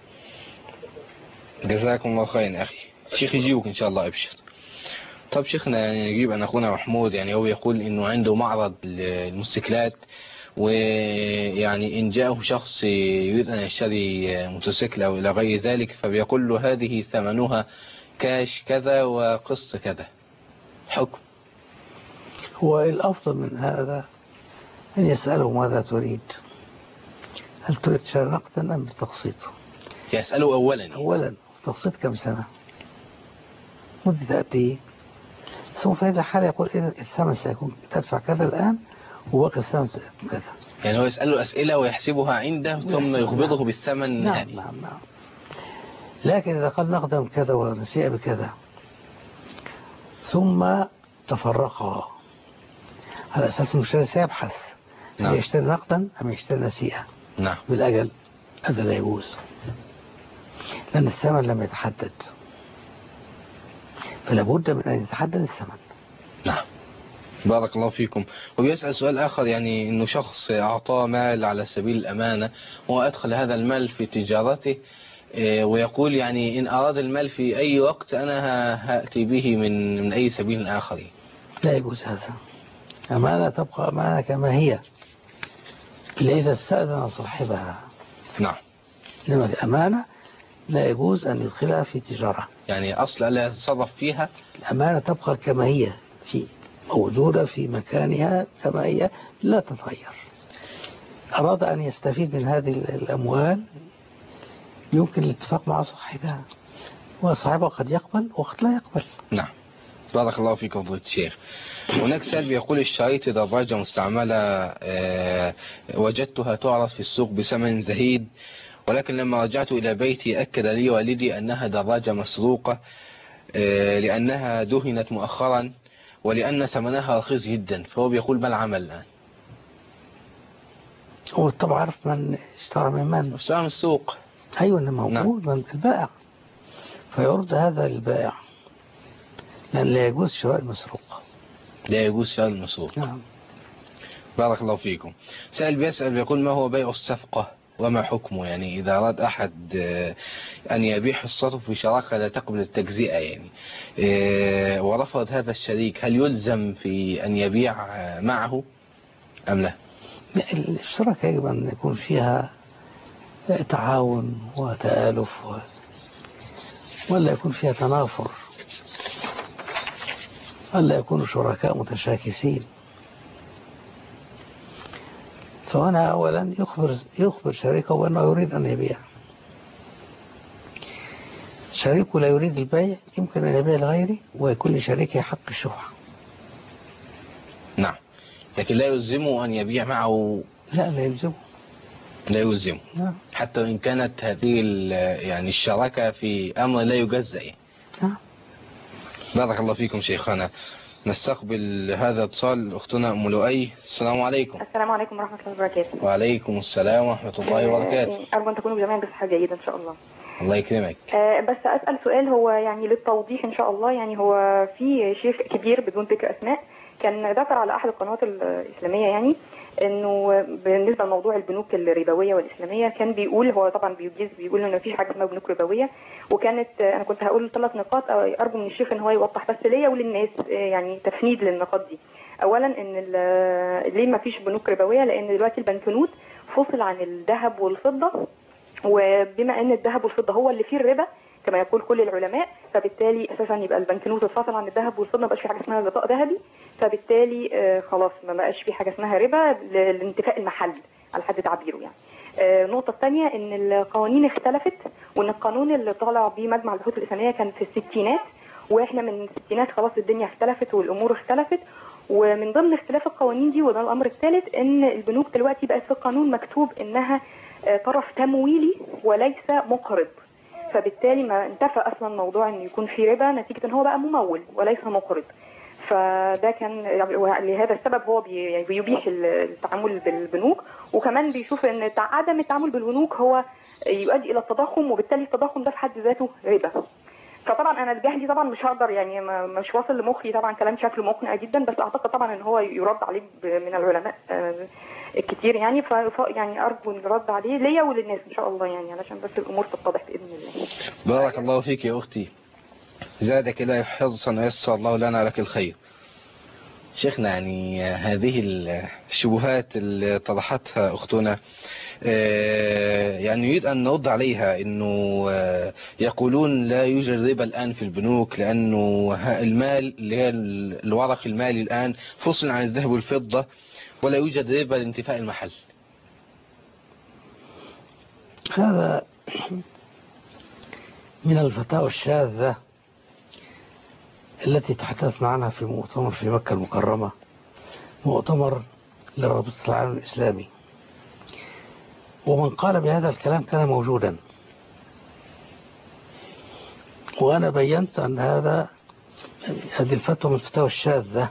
جزاكم الله خير يا أخي. الشيخ يجيبك إن شاء الله. أبشر. طب شيخنا يعني نجيب أن أخونا محمود يعني هو يقول إنه عنده معرض الموتوسيكلات، ويعني إن جاءه شخص يريد أن يشتري موتوسيكل أو إلى غير ذلك فبيقول له هذه ثمنها كاش كذا وقسط كذا، حكم؟ هو الأفضل من هذا أن يسأله ماذا تريد، هل تريد شراء نقدا أم بتقسيط؟ يسأله أولا أولا تقسيط كم سنة، مدة قد إيه، ثم في هذه الحالة يقول إذا الثمن سيكون تدفع كذا الآن وباقي الثمن سيكون كذا. يعني هو يسأله أسئلة ويحسبها عنده ثم يخبضه بالثمن النهائي. نعم نعم نعم. لكن إذا قال نقدا كذا ونسيء بكذا ثم تفرقا على أساس المشتري سيبحث نعم. يشتري نقدا أم يشتري نسيئة نعم. بالأجل، هذا لا يجوز لأن الثمن لم يتحدد، فلا بد من أن يتحدد الثمن. نعم. بارك الله فيكم. وبيسأل سؤال آخر، يعني إنه شخص أعطاه مال على سبيل الأمانة وأدخل هذا المال في تجارته ويقول يعني إن أراد المال في أي وقت أنا هأتي به من من أي سبيل آخر. لا يجوز هذا. أمانة تبقى أمانة كما هي إلا إذا استأذن صاحبها. نعم. إنما الأمانة لا يجوز أن يدخلها في تجارة، يعني أصل لا يتصرف فيها. الأمانة تبقى كما هي، في موجودة في مكانها كما هي لا تتغير. أراد أن يستفيد من هذه الأموال يمكن الاتفاق مع صاحبها، وصاحبها قد يقبل وقد لا يقبل. نعم. بارك الله فيكم فضيلة الشيخ. هناك سؤال بيقول اشتريت دراجة مستعملة وجدتها تعرض في السوق بثمن زهيد، ولكن لما رجعت إلى بيتي أكد لي والدي أنها دراجة مسروقة لأنها دهنت مؤخرا ولأن ثمنها رخيص جدا، فهو بيقول ما العمل الآن؟ هو طبعا عرف من اشترى من من؟ اشترى من السوق. أيوة إنه موجود نعم. من البائع، فيرد هذا للبائع لأن لا يجوز شراء المسروق. لا يجوز شراء المسروق. نعم. بارك الله فيكم. سأل بيسأل بيقول ما هو بيع الصفقة وما حكمه، يعني إذا أراد أحد أن يبيع حصته في شراكة لا تقبل التجزئة يعني ورفض هذا الشريك، هل يلزم في أن يبيع معه أم لا؟ الشراكة يجب أن يكون فيها تعاون وتآلف و... ولا يكون فيها تنافر، ولا يكونوا شركاء متشاكسين. فهنا أولا يخبر يخبر شريكه بأنه يريد أن يبيع. شريكه لا يريد البيع يمكن أن يبيع لغيره ويكون لشريكه حق الشفعة. نعم. لكن لا يلزمه أن يبيع معه. لا لا يلزمه. لا يلزمه. نعم. حتى إن كانت هذه يعني الشراكة في أمر لا يجزأ. نعم. بارك الله فيكم شيخنا. نستقبل هذا اتصال أختنا أم لؤي. السلام عليكم. السلام عليكم ورحمة الله وبركاته. وعليكم السلام ورحمة الله وبركاته. أرجو أن تكونوا جميعا بصحة جيدة إن شاء الله. الله يكرمك. أه بس أسأل سؤال هو يعني للتوضيح إن شاء الله. يعني هو في شيخ كبير بدون ذكر أسماء كان ذكر على احد القنوات الاسلاميه يعني انه بالنسبه لموضوع البنوك الربويه والاسلاميه كان بيقول، هو طبعا بيجيز بيقول ان مفيش حاجه اسمها بنوك ربويه، وكانت انا كنت هقول ثلاث نقاط ارجو من الشيخ ان هو يوضح بس ليا وللناس يعني تفنيد للنقاط دي. اولا ان ليه مفيش بنوك ربويه؟ لان دلوقتي البنكنوت فصل عن الذهب والفضه، وبما ان الذهب والفضه هو اللي فيه الربا كما يقول كل العلماء، فبالتالي اساسا يبقى البنكنوت اتفصل عن الذهب والفضه، ما بقاش في حاجه اسمها غطاء ذهبي، فبالتالي آه خلاص ما بقاش في حاجه اسمها ربا لانتفاء المحل على حد تعبيره يعني. آه النقطه الثانيه ان القوانين اختلفت، وان القانون اللي طالع بيه مجمع البحوث الاسلاميه كان في الستينات، واحنا من الستينات خلاص الدنيا اختلفت والامور اختلفت. ومن ضمن اختلاف القوانين دي وده الامر الثالث ان البنوك دلوقتي بقت في القانون مكتوب انها آه طرف تمويلي وليس مقرض، فبالتالي ما انتفى اصلا موضوع ان يكون في ربا نتيجه ان هو بقى ممول وليس مقرض. فده كان لهذا السبب هو بيبيح التعامل بالبنوك، وكمان بيشوف ان عدم التعامل بالبنوك هو يؤدي الى التضخم، وبالتالي التضخم ده في حد ذاته ربا. فطبعا انا الجهل طبعا مش هقدر يعني مش واصل لمخي طبعا كلام شكله مقنع جدا، بس اعتقد طبعا ان هو يرد عليه من العلماء الكتير يعني، ف يعني ارجو ان الرد عليه ليا وللناس ان شاء الله يعني علشان بس الامور تتضح باذن الله. بارك الله فيك يا اختي، زادك الله حرصا ويسر الله لنا لك الخير. شيخنا يعني هذه الشبهات اللي طرحتها اختنا يعني يريد ان نرد عليها، انه يقولون لا يوجد ربا الان في البنوك لانه المال اللي هي الورق المالي الان فصل عن الذهب والفضة، ولا يوجد ربا لانتفاء المحل. هذا من الفتاوى الشاذة التي تحدثنا عنها في مؤتمر في مكة المكرمة، مؤتمر لرابطة العالم الإسلامي، ومن قال بهذا الكلام كان موجودا، وأنا بينت أن هذا هذه الفتوى من الفتاوى الشاذة.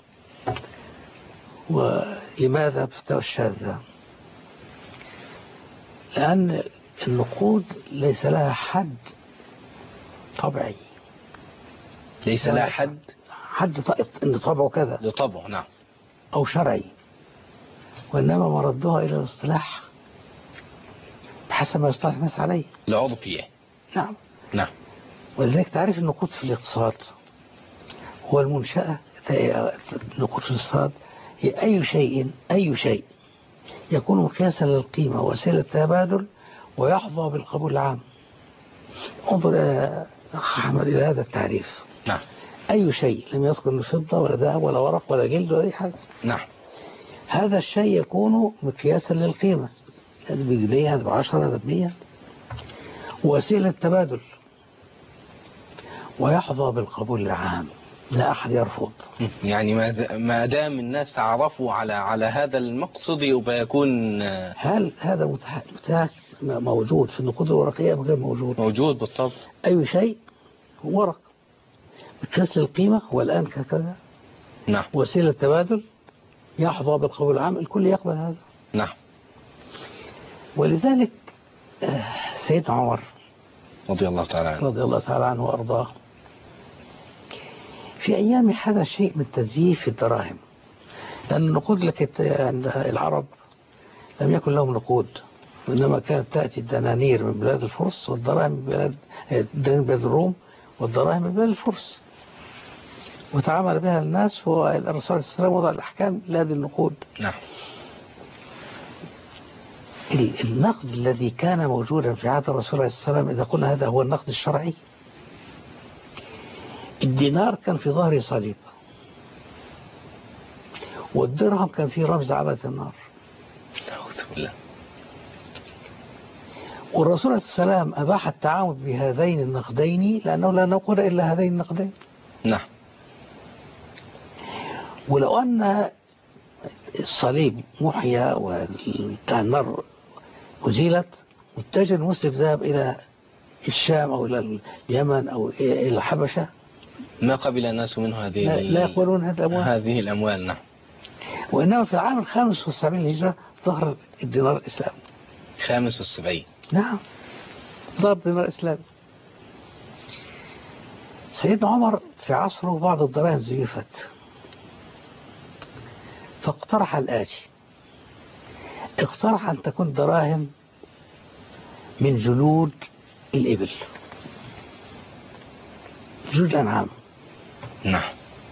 ولماذا الفتاوى الشاذة؟ لأن النقود ليس لها حد طبيعي، ليس لها حد حد ان طبعه كذا لطبعه نعم او شرعي، وانما مردوها الى الاصطلاح بحسب ما يصطلح الناس عليه لعرفيه. نعم نعم. ولذلك تعرف النقود في الاقتصاد هو المنشأة. النقود في الاقتصاد هي اي شيء اي شيء يكون مقياسا للقيمة وسيلة تبادل ويحظى بالقبول العام. انظر يا أخ أحمد إلى هذا التعريف. نعم. أي شيء لم يذكر من فضة ولا ذهب ولا ورق ولا جلد ولا أي حاجة. نعم. هذا الشيء يكون مقياسا للقيمة، هذا بجنيه هذا بعشرة هذا بمية، وسيلة تبادل ويحظى بالقبول العام، لا أحد يرفض. يعني ما دام الناس تعرفوا على على هذا المقصد يبقى يكون. هل هذا متاح موجود في النقود الورقية أم غير موجود؟ موجود بالطبع. أي شيء ورق بتفصل القيمة والآن كذا. نعم. وسيلة تبادل يحظى بالقبول العام، الكل يقبل هذا. نعم. ولذلك سيدنا عمر رضي الله تعالى عنه رضي الله تعالى عنه وأرضاه في أيام حدث شيء من تزييف الدراهم، لأن النقود التي عند العرب لم يكن لهم نقود، وإنما كانت تأتي الدنانير من بلاد الفرس والدراهم من بلاد بلاد الروم والدراهم من بلاد الفرس، وتعامل بها الناس، والرسول صلى الله عليه وسلم وضع الأحكام لهذه النقود. نعم. النقد الذي كان موجودا في عهد الرسول عليه الصلاة والسلام، إذا قلنا هذا هو النقد الشرعي، الدينار كان في ظهره صليب، والدرهم كان فيه رمز عبدة النار. أعوذ بالله. والرسول عليه الصلاة والسلام أباح التعامل بهذين النقدين لأنه لا نقود إلا هذين النقدين. نعم. ولو أن الصليب محيا والنار أزيلت والتاجر المسلم ذهب إلى الشام أو إلى اليمن أو إلى الحبشة ما قبل الناس منه هذه لا, لا يقبلون هذه الأموال. هذه الأموال. نعم. وإنما في العام الخامس والسبعين للهجرة ظهر الدينار الإسلامي. خامس والسبعين. نعم. ظهر الدينار الإسلامي. سيدنا عمر في عصره بعض الدراهم زيفت، فاقترح الآتي: اقترح أن تكون دراهم من جلود الإبل، جلود الأنعام. نعم.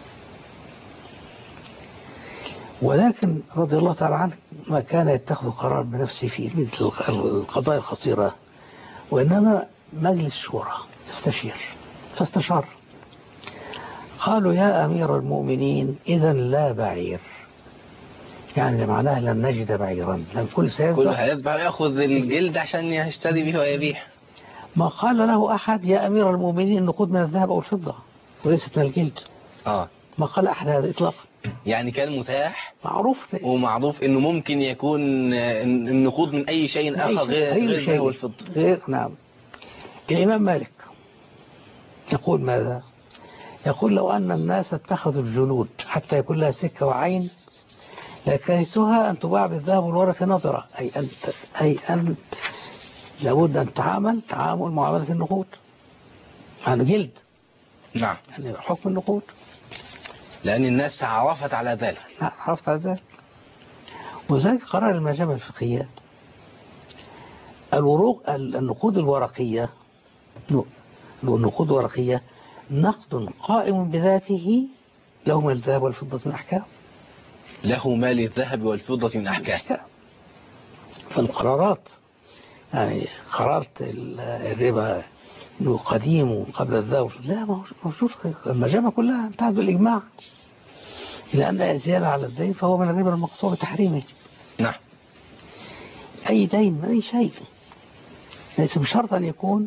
ولكن رضي الله تعالى عنه ما كان يتخذ قرار بنفسه في مثل القضايا الخطيرة، وإنما مجلس شورى يستشير. فاستشار، قالوا يا أمير المؤمنين إذا لا بعير، يعني معناه لن نجد بعيرا، لأن كل سيذبح كل هيذبح يأخذ الجلد عشان يشتري به ويبيع. ما قال له أحد يا أمير المؤمنين النقود من الذهب أو الفضة وليست من الجلد. آه. ما قال أحد هذا إطلاقا. يعني كان متاح معروف، ومعروف إنه ممكن يكون النقود من أي شيء آخر غير غير الذهب والفضة. غير. نعم. الإمام مالك يقول ماذا؟ يقول لو أن الناس اتخذوا الجلود حتى يكون لها سكة وعين لكرهتها أن تباع بالذهب والورق نظرة، أي أن أي أن لابد أن تعامل تعامل معاملة النقود، يعني جلد. نعم. يعني حكم النقود، لأن الناس عرفت على ذلك. لا عرفت على ذلك. وذلك قرار المحكمة الفقهية الورق النقود الورقية، النقود الورقية نقد قائم بذاته له مال الذهب والفضة من أحكام. له مال الذهب والفضة من أحكام. فالقرارات يعني قرارات الربا قديم قبل الذهب لا موجود، المجامع كلها انتهت بالإجماع إلى أن زيادة على الدين فهو من الربا المقطوع بتحريمه. نعم. أي دين من أي شيء ليس بشرط أن يكون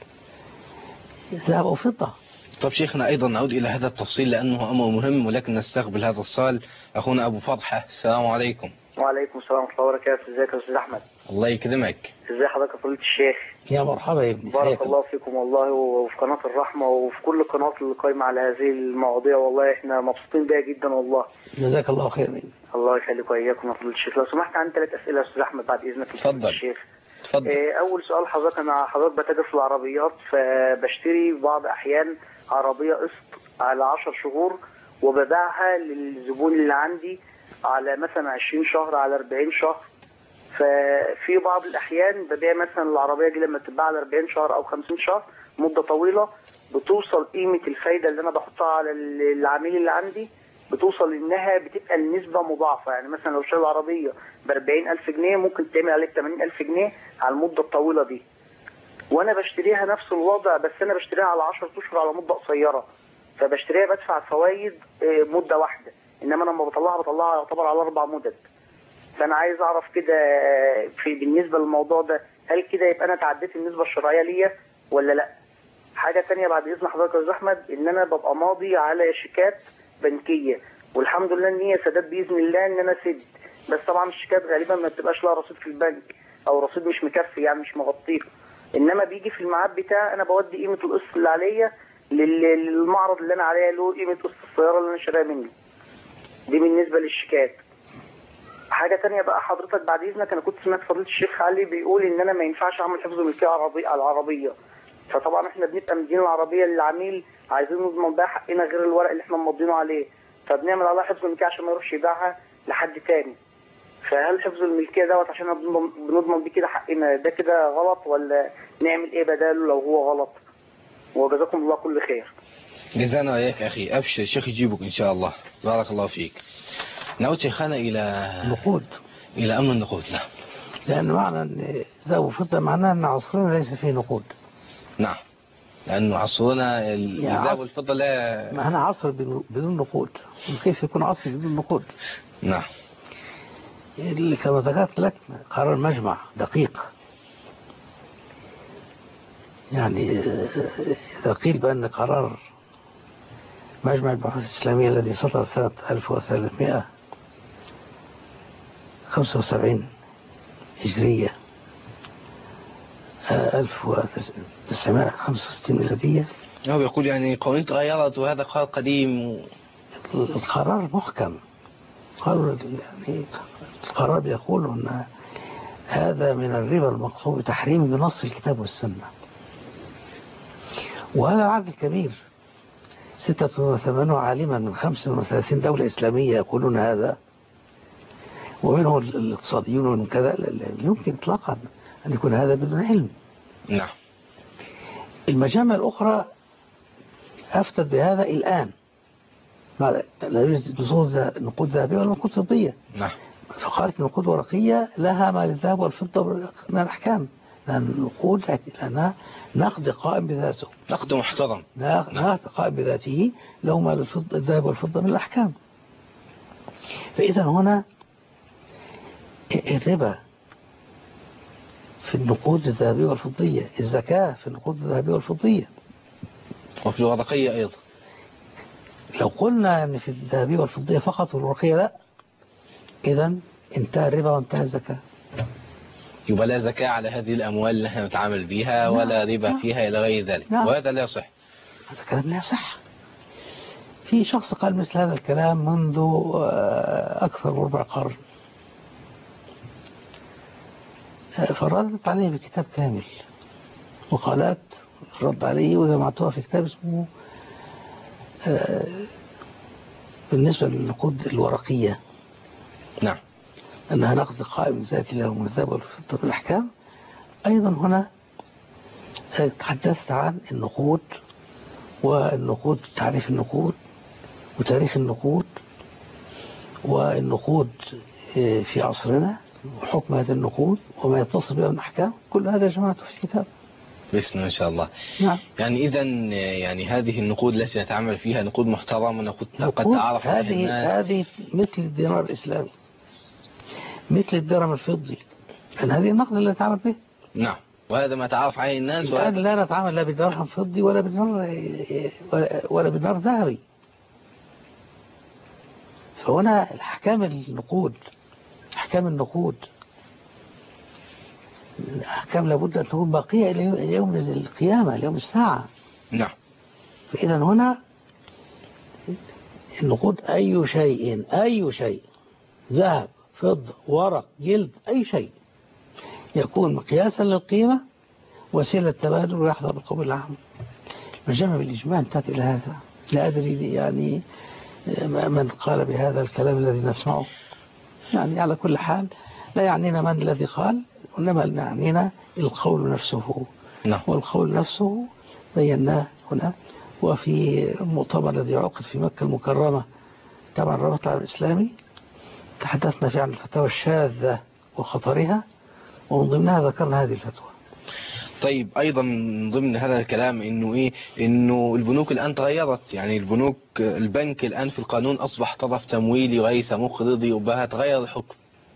ذهب أو فضة. طب شيخنا أيضا نعود إلى هذا التفصيل لأنه أمر مهم، ولكن نستقبل هذا الصال. أخونا أبو فرحة، السلام عليكم. وعليكم السلام ورحمة الله وبركاته. ازيك يا أستاذ أحمد؟ الله يكرمك. ازي حضرتك يا فضيلة الشيخ؟ يا مرحبا يا ابني. بارك الله فيكم والله، وفي قناة الرحمة وفي كل القنوات اللي قايمة على هذه المواضيع، والله احنا مبسوطين بيها جدا والله. جزاك الله خير. الله يخليك وإياكم يا فضيلة الشيخ. لو سمحت عندي ثلاث أسئلة يا أستاذ أحمد بعد إذنك. اتفضل. الشيخ اتفضل. أول سؤال حضرتك، أنا حضرتك بتاجر في العربيات، فبشتري بعض أحيان عربية قسط على عشر شهور وببيعها للزبون اللي عندي على مثلا عشرين شهر على أربعين شهر. ففي بعض الأحيان ببيع مثلا العربية دي لما تتباع على أربعين شهر أو خمسين شهر مدة طويلة بتوصل قيمة الفايدة اللي أنا بحطها على العميل اللي عندي بتوصل إنها بتبقى النسبة مضاعفة. يعني مثلا لو شاري العربية بأربعين ألف جنيه ممكن تعمل عليك ثمانين ألف جنيه على المدة الطويلة دي، وأنا بشتريها نفس الوضع بس أنا بشتريها على عشرة أشهر على مدة قصيرة، فبشتريها بدفع فوائد مدة واحدة، إنما لما بطلعها بطلعها يعتبر على أربع مدد. فأنا عايز أعرف كده في بالنسبة للموضوع ده، هل كده يبقى أنا تعديت النسبة الشرعية ليا ولا لأ؟ حاجة تانية بعد إذن حضرتك يا أستاذ أحمد، إن أنا ببقى ماضي على شيكات بنكية والحمد لله إن هي سداد بإذن الله إن أنا سد، بس طبعا الشيكات غالبا ما بتبقاش لها رصيد في البنك أو رصيد مش مكفي يعني مش مغطيه، إنما بيجي في الميعاد بتاعي أنا بودي قيمة القسط اللي عليا للمعرض اللي أنا عليا له قيمة قسط السيارة اللي أنا شاريها منه. دي بالنسبة للشيكات. حاجة تانية بقى حضرتك بعد إذنك، أنا كنت سمعت فضيلة الشيخ علي بيقول إن أنا ما ينفعش أعمل حفظ ملكية عربية على العربية، فطبعا إحنا بنبقى مدين العربية للعميل عايزين نضمن بقى حقنا غير الورق اللي إحنا مضينه عليه، فبنعمل عليها حفظ ملكية عشان ما يروحش يبيعها لحد تاني. فهل حفظ الملكية دوت عشان بنضمن بيه كده حقنا ده كده غلط ولا نعمل إيه بداله لو هو غلط؟ وجزاكم الله كل خير. جزانا وإياك أخي، أبشر الشيخ يجيبك إن شاء الله. بارك الله فيك. نعود شيخنا إلى النقود، إلى أمن النقود. نعم. لأن معنى أن ذهب وفضة معناه أن عصرنا ليس فيه نقود. نعم. لأنه عصرنا الذهب والفضة لا معنى عصر بدون نقود، كيف يكون عصر بدون نقود؟ نعم. اللي كما ذكرت لك قرار مجمع دقيق، يعني إذا قيل بأن قرار مجمع البحوث الإسلامية الذي صدر سنة ألف وثلاثمائة وخمسة وسبعين هجرية ألف وتسعمائة وخمسة وستين ميلادية، هو يقول يعني قوانين تغيرت وهذا قرار قديم و... القرار محكم. قالوا يعني القرار بيقول أن هذا من الربا المقصود بتحريم بنص الكتاب والسنة، وهذا عدد كبير. ستة وثمانون عالما من خمسة وثلاثين دولة إسلامية يقولون هذا، ومنهم الاقتصاديون ومن كذا، لا يمكن إطلاقا أن يكون هذا بدون علم. نعم. المجامع الأخرى أفتت بهذا الآن، لا يوجد نقود ذهبية ولا نقود فضية. نعم. فقالت النقود ورقية لها ما للذهب والفضة من الأحكام، لأن النقود لأنها نقد قائم بذاته، نقد محترم، نقد قائم بذاته له ما للفضة الذهب والفضة من الأحكام. فإذا هنا الربا في النقود الذهبية والفضية، الزكاة في النقود الذهبية والفضية، وفي الورقية أيضا. لو قلنا أن في الذهبية والفضية فقط والورقية لا، إذا انتهى الربا وانتهى الزكاة. يبقى لا زكاة على هذه الأموال اللي احنا نتعامل بها ولا ربا نعم. فيها إلى غير ذلك. نعم. وهذا لا يصح. هذا كلام لا يصح. في شخص قال مثل هذا الكلام منذ أكثر من ربع قرن، فردت عليه بكتاب كامل وقالات رد عليه وجمعتها في كتاب اسمه بالنسبة للنقود الورقية. نعم. أنها نقد قائم ذاتي له من الذهب والفضة بالأحكام. أيضا هنا تحدثت عن النقود والنقود، تعريف النقود وتاريخ النقود والنقود في عصرنا وحكم هذه النقود وما يتصل بها من أحكام. كل هذا جمعته في الكتاب بسم إن شاء الله. نعم. يعني إذا يعني هذه النقود التي نتعامل فيها نقود محترمة، ونقود قد تعرف هذه هذه مثل الدينار الإسلامي، مثل الدرهم الفضي، لأن هذه النقد اللي نتعامل به. نعم. وهذا ما تعرف عليه الناس. الآن لا نتعامل لا بدرهم فضي ولا بدينار ولا بدينار ذهبي. فهنا الأحكام النقود، أحكام النقود أحكام لابد أن تكون باقية إلى يوم القيامة، إلى يوم الساعة. نعم. فإذا هنا النقود أي شيء، أي شيء، ذهب، فضة، ورق، جلد، أي شيء يكون مقياسا للقيمة وسيلة تبادل ويحظى بالقبول العام. مجمع بالإجماع انتهت إلى هذا. لا أدري يعني من قال بهذا الكلام الذي نسمعه، يعني على كل حال لا يعنينا من الذي قال، وإنما يعنينا القول نفسه. نعم. والقول نفسه بيناه هنا. وفي المؤتمر الذي عقد في مكة المكرمة تبع الرابطة الإسلامي تحدثنا فيه عن الفتاوى الشاذة وخطرها، ومن ضمنها ذكرنا هذه الفتوى. طيب أيضا من ضمن هذا الكلام إنه إيه إنه البنوك الآن تغيرت، يعني البنوك البنك الآن في القانون أصبح طرف تمويلي وليس مقرضي، وبها تغير الحكم.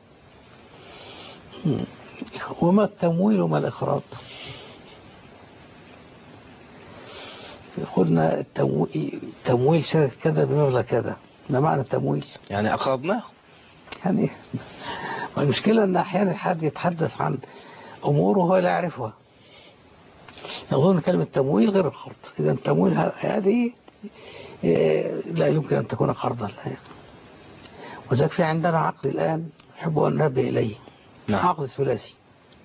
وما التمويل وما الإقراض؟ قلنا التمويل تمويل شركة كذا بمبلغ كذا، ما معنى التمويل؟ يعني أقرضناه. يعني المشكلة أن أحيانا حد يتحدث عن أمور وهو لا يعرفها، يظن كلمة تمويل غير القرض. إذا التمويل هذه لا يمكن أن تكون قرضا. وذلك في عندنا عقد الآن نحب أن ننبه إليه. نعم. عقد ثلاثي،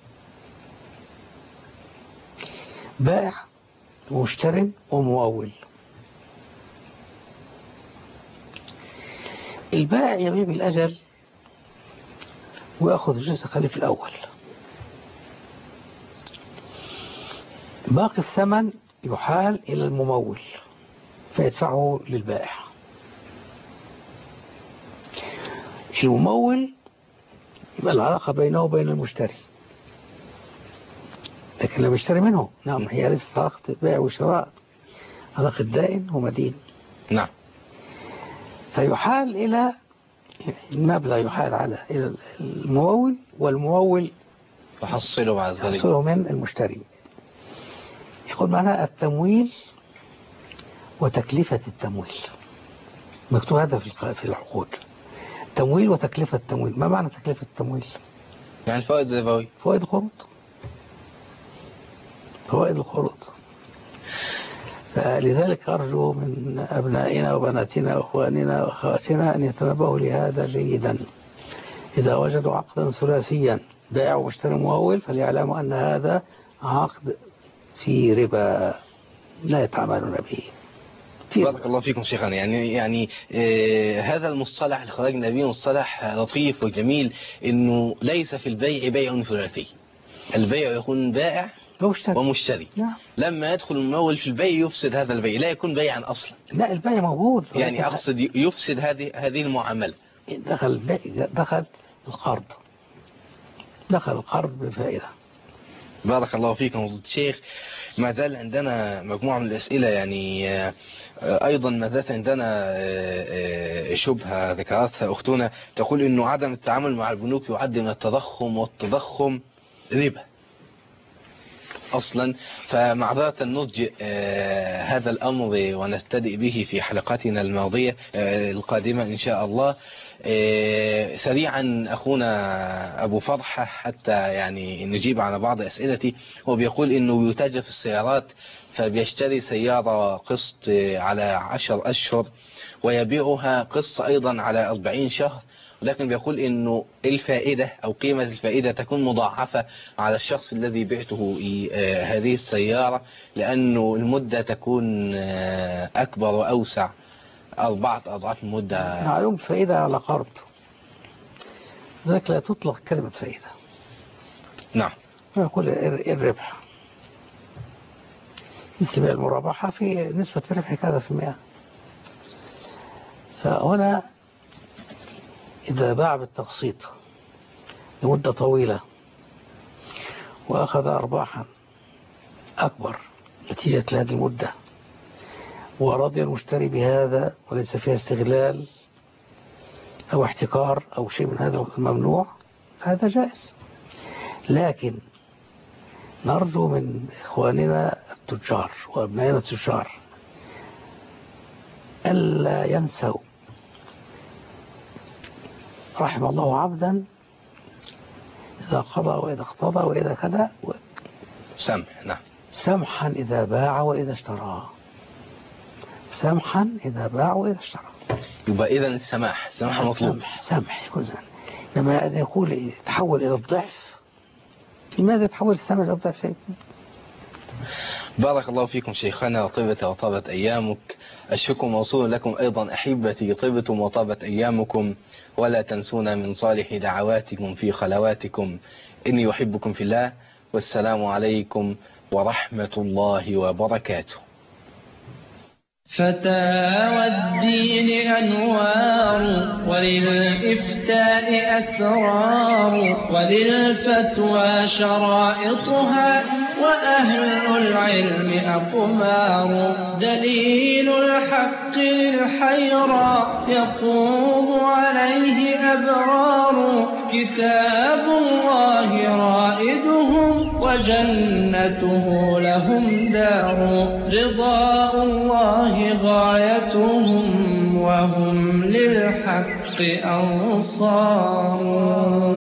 بائع ومشتري وممول. البائع يبيع بالأجل ويأخذ الجزء قليل في الأول، باقي الثمن يحال إلى الممول فيدفعه للبائع. الممول يبقى العلاقة بينه وبين المشتري، لكن لما يشتري منه نعم هي ليست علاقة بيع وشراء، علاقة دائن ومدين. نعم. فيحال إلى المبلغ يحال على إلى الممول، والممول تحصله بعد ذلك تحصله من المشتري. يقول معناها التمويل وتكلفة التمويل، مكتوب هذا في العقود، تمويل وتكلفة التمويل. ما معنى تكلفة التمويل؟ يعني الفوائد الربوية، فوائد القروض، فوائد القروض. فلذلك أرجو من أبنائنا وبناتنا وأخواننا وأخواتنا أن يتنبهوا لهذا جيدا. إذا وجدوا عقدا ثلاثيا بائع ومشتري ممول فليعلموا أن هذا عقد في ربا لا يتعاملون به. بارك الله فيكم شيخنا. يعني يعني آه هذا المصطلح اللي خرجنا به مصطلح لطيف وجميل، انه ليس في البيع بيع ثلاثي. البيع يكون بائع ومشتري. نعم. لما يدخل الممول في البيع يفسد هذا البيع، لا يكون بيعا اصلا. لا البيع موجود. يعني اقصد يفسد هذه هذه المعامله. دخل البيع، دخل القرض، دخل القرض بفائده. بارك الله فيكم فضيلة الشيخ. ما زال عندنا مجموعة من الأسئلة، يعني أيضا ما زالت عندنا شبهة ذكرتها أختنا، تقول إنه عدم التعامل مع البنوك يعد من التضخم، والتضخم ربا أصلا. فمعذرة نرجئ هذا الأمر ونبتدئ به في حلقاتنا الماضية القادمة إن شاء الله. سريعا أخونا أبو فرحة حتى يعني نجيب على بعض أسئلتي. هو بيقول إنه يتاجر في السيارات، فبيشتري سيارة قسط على عشر أشهر ويبيعها قسط أيضا على أربعين شهر، ولكن بيقول إنه الفائدة أو قيمة الفائدة تكون مضاعفة على الشخص الذي بعته هذه السيارة، لأنه المدة تكون أكبر وأوسع، أربعة أضعاف المدة. معلوم فائدة على قرض، ذلك لا تطلق كلمة فائدة. نعم. يقول الربح، مثل المرابحة في نسبة الربح كذا في المئة. فهنا إذا باع بالتقسيط لمدة طويلة وأخذ أرباحا أكبر نتيجة لهذه المدة، ورضي المشتري بهذا وليس فيها استغلال أو احتكار أو شيء من هذا الممنوع، هذا جائز. لكن نرجو من إخواننا التجار وأبنائنا التجار ألا ينسوا رحم الله عبدا إذا قضى وإذا اقتضى وإذا كذا و... سمح. نعم. سمحا إذا باع وإذا اشترى، سمحا إذا باع وإذا اشترى. يبقى إذن السماح سمح مطلوب. سمح سمح يكون ذلك. لما يقول تحول إلى الضعف، لماذا تحول السمح إلى الضعف؟ بارك الله فيكم شيخنا، طبت وطابت أيامك. الشكر موصول لكم أيضا أحبتي، طبتم وطابت أيامكم، ولا تنسونا من صالح دعواتكم في خلواتكم. إني أحبكم في الله، والسلام عليكم ورحمة الله وبركاته. فتاوى الدين أنوار، وللإفتاء أسرار، وللفتوى شرائطها، وأهل العلم أقمار. دليل الحق للحيرى يقوم عليه أبرار، كتاب الله رائدهم وجنته لهم دار. رضاء الله غايتهم وهم للحق أنصار.